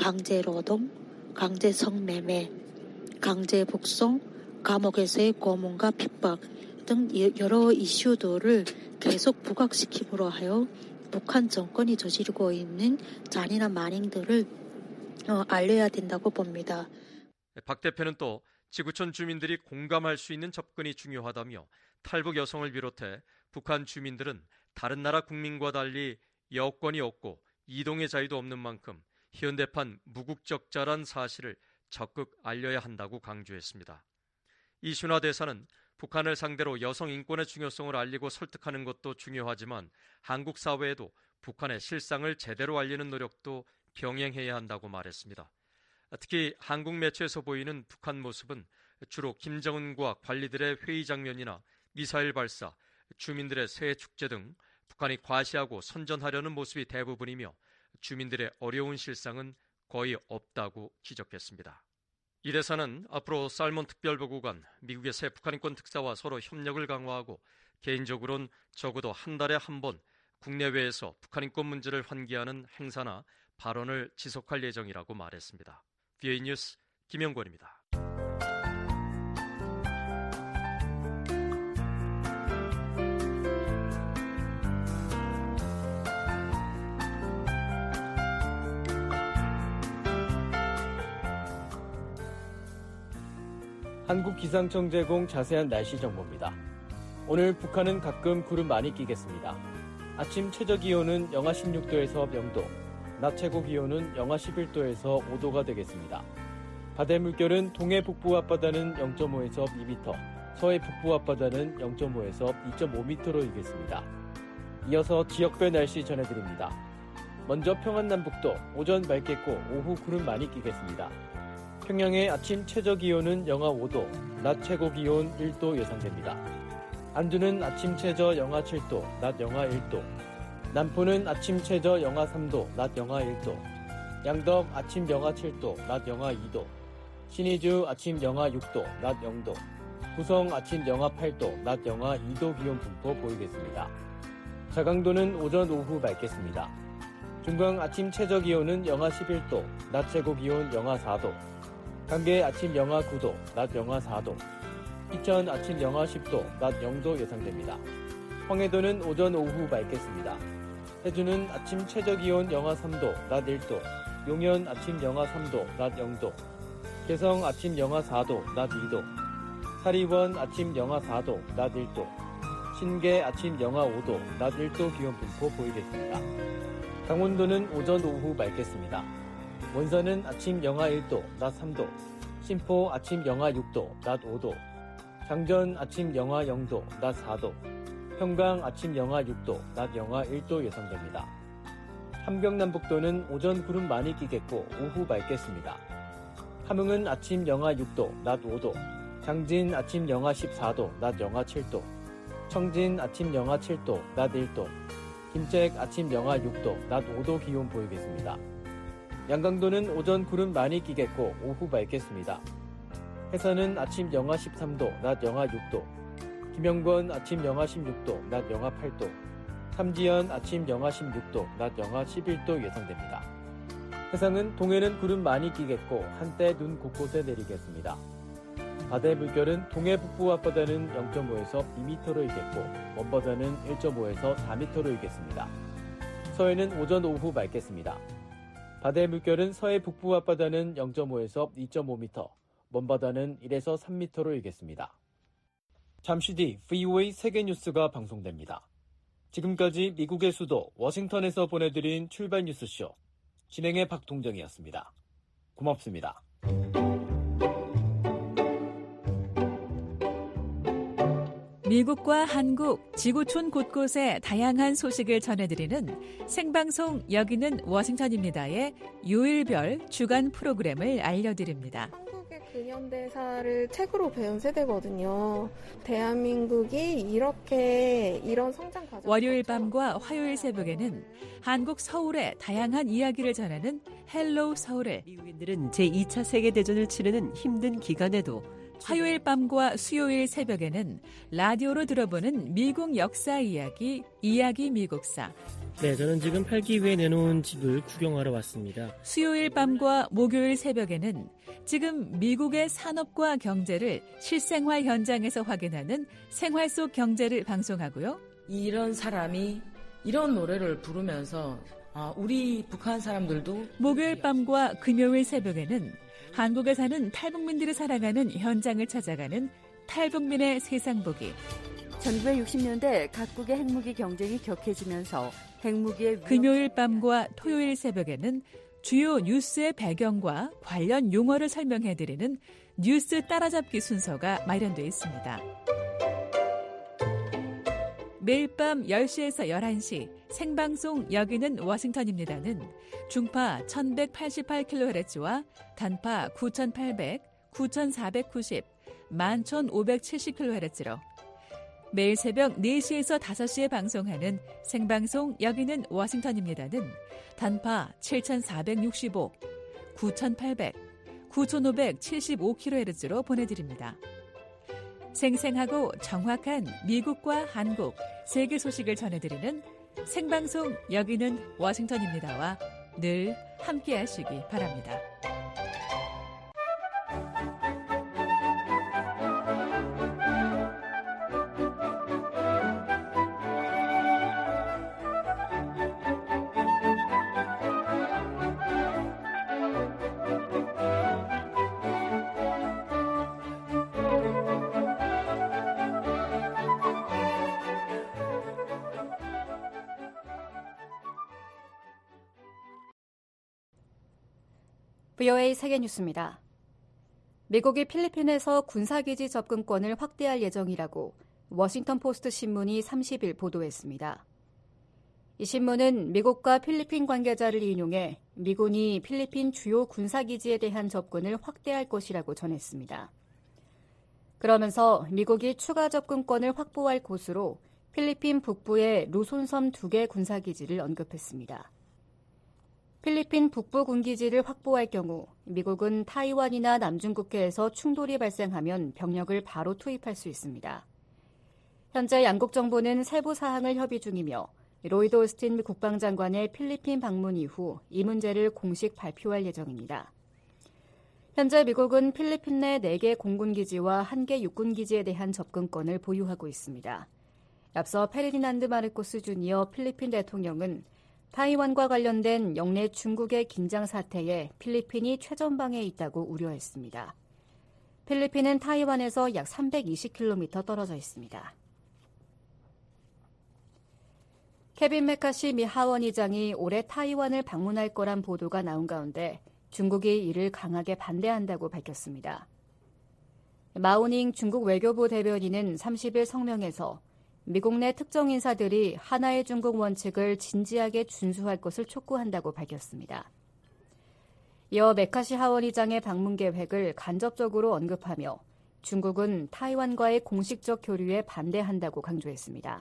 강제노동, 강제 성매매, 강제 북송, 감옥에서의 고문과 핍박 등 여러 이슈들을 계속 부각시킴으로 하여 북한 정권이 저지르고 있는 잔인한 만행들을 어, 알려야 된다고 봅니다. 박 대표는 또 지구촌 주민들이 공감할 수 있는 접근이 중요하다며 탈북 여성을 비롯해 북한 주민들은 다른 나라 국민과 달리 여권이 없고 이동의 자유도 없는 만큼 현대판 무국적자란 사실을 적극 알려야 한다고 강조했습니다. 이순화 대사는 북한을 상대로 여성 인권의 중요성을 알리고 설득하는 것도 중요하지만 한국 사회에도 북한의 실상을 제대로 알리는 노력도 병행해야 한다고 말했습니다. 특히 한국 매체에서 보이는 북한 모습은 주로 김정은과 관리들의 회의 장면이나 미사일 발사, 주민들의 새해 축제 등 북한이 과시하고 선전하려는 모습이 대부분이며 주민들의 어려운 실상은 거의 없다고 지적했습니다. 이 대사는 앞으로 살몬 특별보고관, 미국의 새 북한인권 특사와 서로 협력을 강화하고 개인적으로는 적어도 한 달에 한 번 국내외에서 북한인권 문제를 환기하는 행사나 발언을 지속할 예정이라고 말했습니다. 브이오에이 뉴스 김영권입니다. 한국기상청 제공 자세한 날씨 정보입니다. 오늘 북한은 가끔 구름 많이 끼겠습니다. 아침 최저기온은 영하 십육 도에서 영 도, 낮 최고기온은 영하 십일 도에서 오 도가 되겠습니다. 바다의 물결은 동해 북부 앞바다는 영 점 오에서 이 미터, 서해 북부 앞바다는 영 점 오에서 이 점 오 미터로 일겠습니다. 이어서 지역별 날씨 전해드립니다. 먼저 평안남북도 오전 맑겠고 오후 구름 많이 끼겠습니다. 평양의 아침 최저기온은 영하 오 도, 낮 최고기온 일 도 예상됩니다. 안주는 아침 최저 영하 칠 도, 낮 영하 일 도, 남포는 아침 최저 영하 삼 도, 낮 영하 일 도, 양덕 아침 영하 칠 도, 낮 영하 이 도, 신의주 아침 영하 육 도, 낮 영 도, 구성 아침 영하 팔 도, 낮 영하 이 도 기온 분포 보이겠습니다. 자강도는 오전 오후 맑겠습니다. 중광 아침 최저기온은 영하 십일 도, 낮 최고기온 영하 사 도, 강계 아침 영하 구 도, 낮 영하 사 도, 이천 아침 영하 십 도, 낮 영 도 예상됩니다. 황해도는 오전 오후 맑겠습니다. 해주는 아침 최저기온 영하 삼 도, 낮 일 도, 용현 아침 영하 삼 도, 낮 영 도, 개성 아침 영하 사 도, 낮 이 도, 사리원 아침 영하 사 도, 낮 일 도, 신계 아침 영하 오 도, 낮 일 도 기온 분포 보이겠습니다. 강원도는 오전 오후 맑겠습니다. 원산은 아침 영하 일 도, 낮 삼 도, 신포 아침 영하 육 도, 낮 오 도, 장전 아침 영하 영 도, 낮 사 도, 평강 아침 영하 육 도, 낮 영하 일 도 예상됩니다. 함경남북도는 오전 구름 많이 끼겠고 오후 맑겠습니다. 함흥은 아침 영하 육 도, 낮 오 도, 장진 아침 영하 십사 도, 낮 영하 칠 도, 청진 아침 영하 칠 도, 낮 일 도, 김책 아침 영하 육 도, 낮 오 도 기온 보이겠습니다. 양강도는 오전 구름 많이 끼겠고 오후 맑겠습니다. 해선은 아침 영하 십삼 도, 낮 영하 육 도, 김영권 아침 영하 십육 도, 낮 영하 팔 도, 삼지연 아침 영하 십육 도, 낮 영하 십일 도 예상됩니다. 해상은 동해는 구름 많이 끼겠고 한때 눈 곳곳에 내리겠습니다. 바다의 물결은 동해 북부 앞바다는 영 점 오에서 이 미터로 일겠고 먼바다는 일 점 오에서 사 미터로 일겠습니다. 서해는 오전 오후 맑겠습니다. 바다의 물결은 서해 북부 앞바다는 영 점 오에서 이 점 오 미터, 먼바다는 일에서 삼 미터로 일겠습니다. 잠시 뒤 브이오에이 세계뉴스가 방송됩니다. 지금까지 미국의 수도 워싱턴에서 보내드린 출발 뉴스쇼, 진행의 박동정이었습니다. 고맙습니다. 미국과 한국, 지구촌 곳곳의 다양한 소식을 전해드리는 생방송 여기는 워싱턴입니다의 요일별 주간 프로그램을 알려드립니다. 한국의 근현대사를 책으로 배운 세대거든요. 대한민국이 이렇게 이런 성장 과정. 월요일 밤과 화요일 새벽에는 한국 서울의 다양한 이야기를 전하는 헬로우 서울을, 미국인들은 제이 차 세계대전을 치르는 힘든 기간에도 화요일 밤과 수요일 새벽에는 라디오로 들어보는 미국 역사 이야기, 이야기 미국사. 네, 저는 지금 팔기 위해 내놓은 집을 구경하러 왔습니다. 수요일 밤과 목요일 새벽에는 지금 미국의 산업과 경제를 실생활 현장에서 확인하는 생활 속 경제를 방송하고요. 이런 사람이 이런 노래를 부르면서 아, 우리 북한 사람들도. 목요일 밤과 금요일 새벽에는 한국에 사는 탈북민들이 살아가는 현장을 찾아가는 탈북민의 세상보기. 천구백육십 년대 각국의 핵무기 경쟁이 격해지면서 핵무기의 금요일 밤과 토요일 새벽에는 주요 뉴스의 배경과 관련 용어를 설명해드리는 뉴스 따라잡기 순서가 마련되어 있습니다. 매일 밤 열 시에서 열한 시 생방송 여기는 워싱턴입니다는 중파 천백팔십팔 킬로헤르츠와 단파 구천팔백, 구천사백구십, 만 천오백칠십 킬로헤르츠로 매일 새벽 네 시에서 다섯 시에 방송하는 생방송 여기는 워싱턴입니다는 단파 칠천사백육십오, 구천팔백, 구천오백칠십오 킬로헤르츠로 보내드립니다. 생생하고 정확한 미국과 한국, 세계 소식을 전해드리는 생방송 여기는 워싱턴입니다와 늘 함께하시기 바랍니다. 브이오에이 세계뉴스입니다. 미국이 필리핀에서 군사기지 접근권을 확대할 예정이라고 워싱턴 포스트 신문이 삼십 일 보도했습니다. 이 신문은 미국과 필리핀 관계자를 인용해 미군이 필리핀 주요 군사기지에 대한 접근을 확대할 것이라고 전했습니다. 그러면서 미국이 추가 접근권을 확보할 곳으로 필리핀 북부의 루손섬 두 개 군사기지를 언급했습니다. 필리핀 북부 군기지를 확보할 경우 미국은 타이완이나 남중국해에서 충돌이 발생하면 병력을 바로 투입할 수 있습니다. 현재 양국 정부는 세부 사항을 협의 중이며 로이드 오스틴 국방장관의 필리핀 방문 이후 이 문제를 공식 발표할 예정입니다. 현재 미국은 필리핀 내 네 개 공군기지와 한 개 육군기지에 대한 접근권을 보유하고 있습니다. 앞서 페르디난드 마르코스 주니어 필리핀 대통령은 타이완과 관련된 영내 중국의 긴장 사태에 필리핀이 최전방에 있다고 우려했습니다. 필리핀은 타이완에서 약 삼백이십 킬로미터 떨어져 있습니다. 케빈 메카시 미 하원의장이 올해 타이완을 방문할 거란 보도가 나온 가운데 중국이 이를 강하게 반대한다고 밝혔습니다. 마오닝 중국 외교부 대변인은 삼십 일 성명에서 미국 내 특정 인사들이 하나의 중국 원칙을 진지하게 준수할 것을 촉구한다고 밝혔습니다. 이어 메카시 하원의장의 방문 계획을 간접적으로 언급하며 중국은 타이완과의 공식적 교류에 반대한다고 강조했습니다.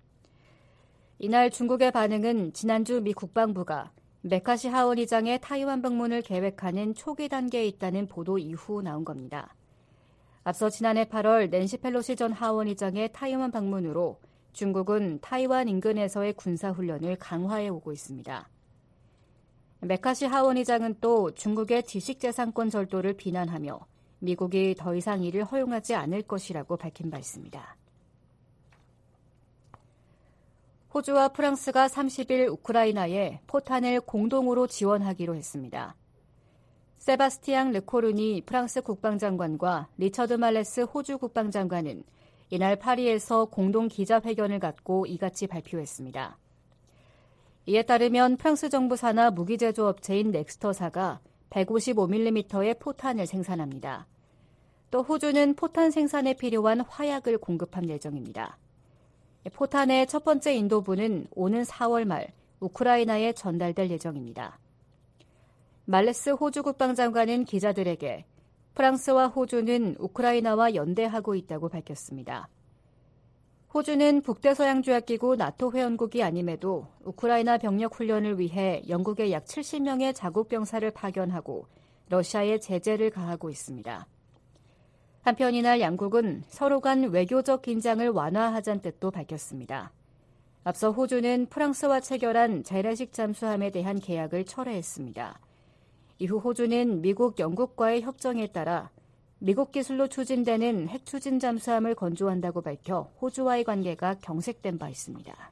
이날 중국의 반응은 지난주 미 국방부가 메카시 하원의장의 타이완 방문을 계획하는 초기 단계에 있다는 보도 이후 나온 겁니다. 앞서 지난해 팔월 낸시 펠로시 전 하원의장의 타이완 방문으로 중국은 타이완 인근에서의 군사훈련을 강화해 오고 있습니다. 메카시 하원의장은 또 중국의 지식재산권 절도를 비난하며 미국이 더 이상 이를 허용하지 않을 것이라고 밝힌 바 있습니다. 호주와 프랑스가 삼십 일 우크라이나에 포탄을 공동으로 지원하기로 했습니다. 세바스티앙 르코르니 프랑스 국방장관과 리처드 말레스 호주 국방장관은 이날 파리에서 공동 기자회견을 갖고 이같이 발표했습니다. 이에 따르면 프랑스 정부 산하 무기 제조업체인 넥스터사가 백오십오 밀리미터의 포탄을 생산합니다. 또 호주는 포탄 생산에 필요한 화약을 공급할 예정입니다. 포탄의 첫 번째 인도부는 오는 사월 말 우크라이나에 전달될 예정입니다. 말레스 호주 국방장관은 기자들에게 프랑스와 호주는 우크라이나와 연대하고 있다고 밝혔습니다. 호주는 북대서양조약기구 나토 회원국이 아님에도 우크라이나 병력 훈련을 위해 영국의 약 칠십 명의 자국 병사를 파견하고 러시아에 제재를 가하고 있습니다. 한편 이날 양국은 서로 간 외교적 긴장을 완화하자는 뜻도 밝혔습니다. 앞서 호주는 프랑스와 체결한 재래식 잠수함에 대한 계약을 철회했습니다. 이후 호주는 미국, 영국과의 협정에 따라 미국 기술로 추진되는 핵 추진 잠수함을 건조한다고 밝혀 호주와의 관계가 경색된 바 있습니다.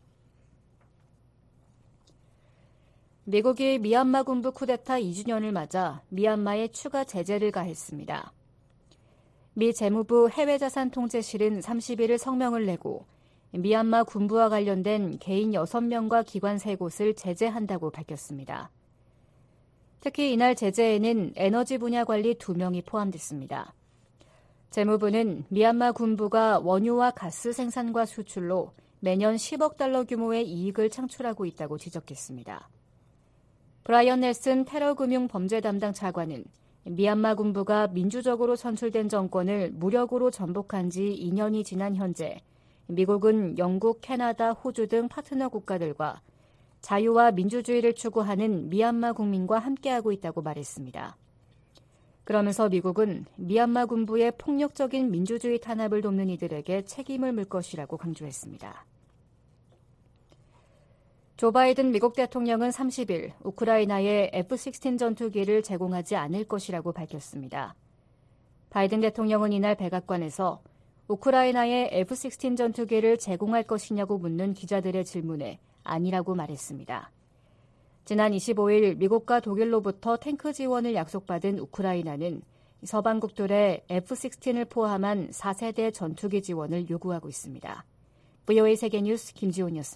미국이 미얀마 군부 쿠데타 이 주년을 맞아 미얀마에 추가 제재를 가했습니다. 미 재무부 해외자산통제실은 삼십 일을 성명을 내고 미얀마 군부와 관련된 개인 여섯 명과 기관 세 곳을 제재한다고 밝혔습니다. 특히 이날 제재에는 에너지 분야 관리 두 명이 포함됐습니다. 재무부는 미얀마 군부가 원유와 가스 생산과 수출로 매년 십억 달러 규모의 이익을 창출하고 있다고 지적했습니다. 브라이언 넬슨 테러금융 범죄 담당 차관은 미얀마 군부가 민주적으로 선출된 정권을 무력으로 전복한 지 이 년이 지난 현재 미국은 영국, 캐나다, 호주 등 파트너 국가들과 자유와 민주주의를 추구하는 미얀마 국민과 함께하고 있다고 말했습니다. 그러면서 미국은 미얀마 군부의 폭력적인 민주주의 탄압을 돕는 이들에게 책임을 물 것이라고 강조했습니다. 조 바이든 미국 대통령은 삼십 일 우크라이나에 에프 십육 전투기를 제공하지 않을 것이라고 밝혔습니다. 바이든 대통령은 이날 백악관에서 우크라이나에 에프 십육 전투기를 제공할 것이냐고 묻는 기자들의 질문에 아니라고 말했습니다. 지난 이십오 일 미국과 독일로부터 탱크 지원을 약속받은 우크라이나는 서방국들의 에프 십육을 포함한 사 세대 전투기 지원을 요구하고 있습니다. 브이오에이 세계뉴스 김지훈이었습니다.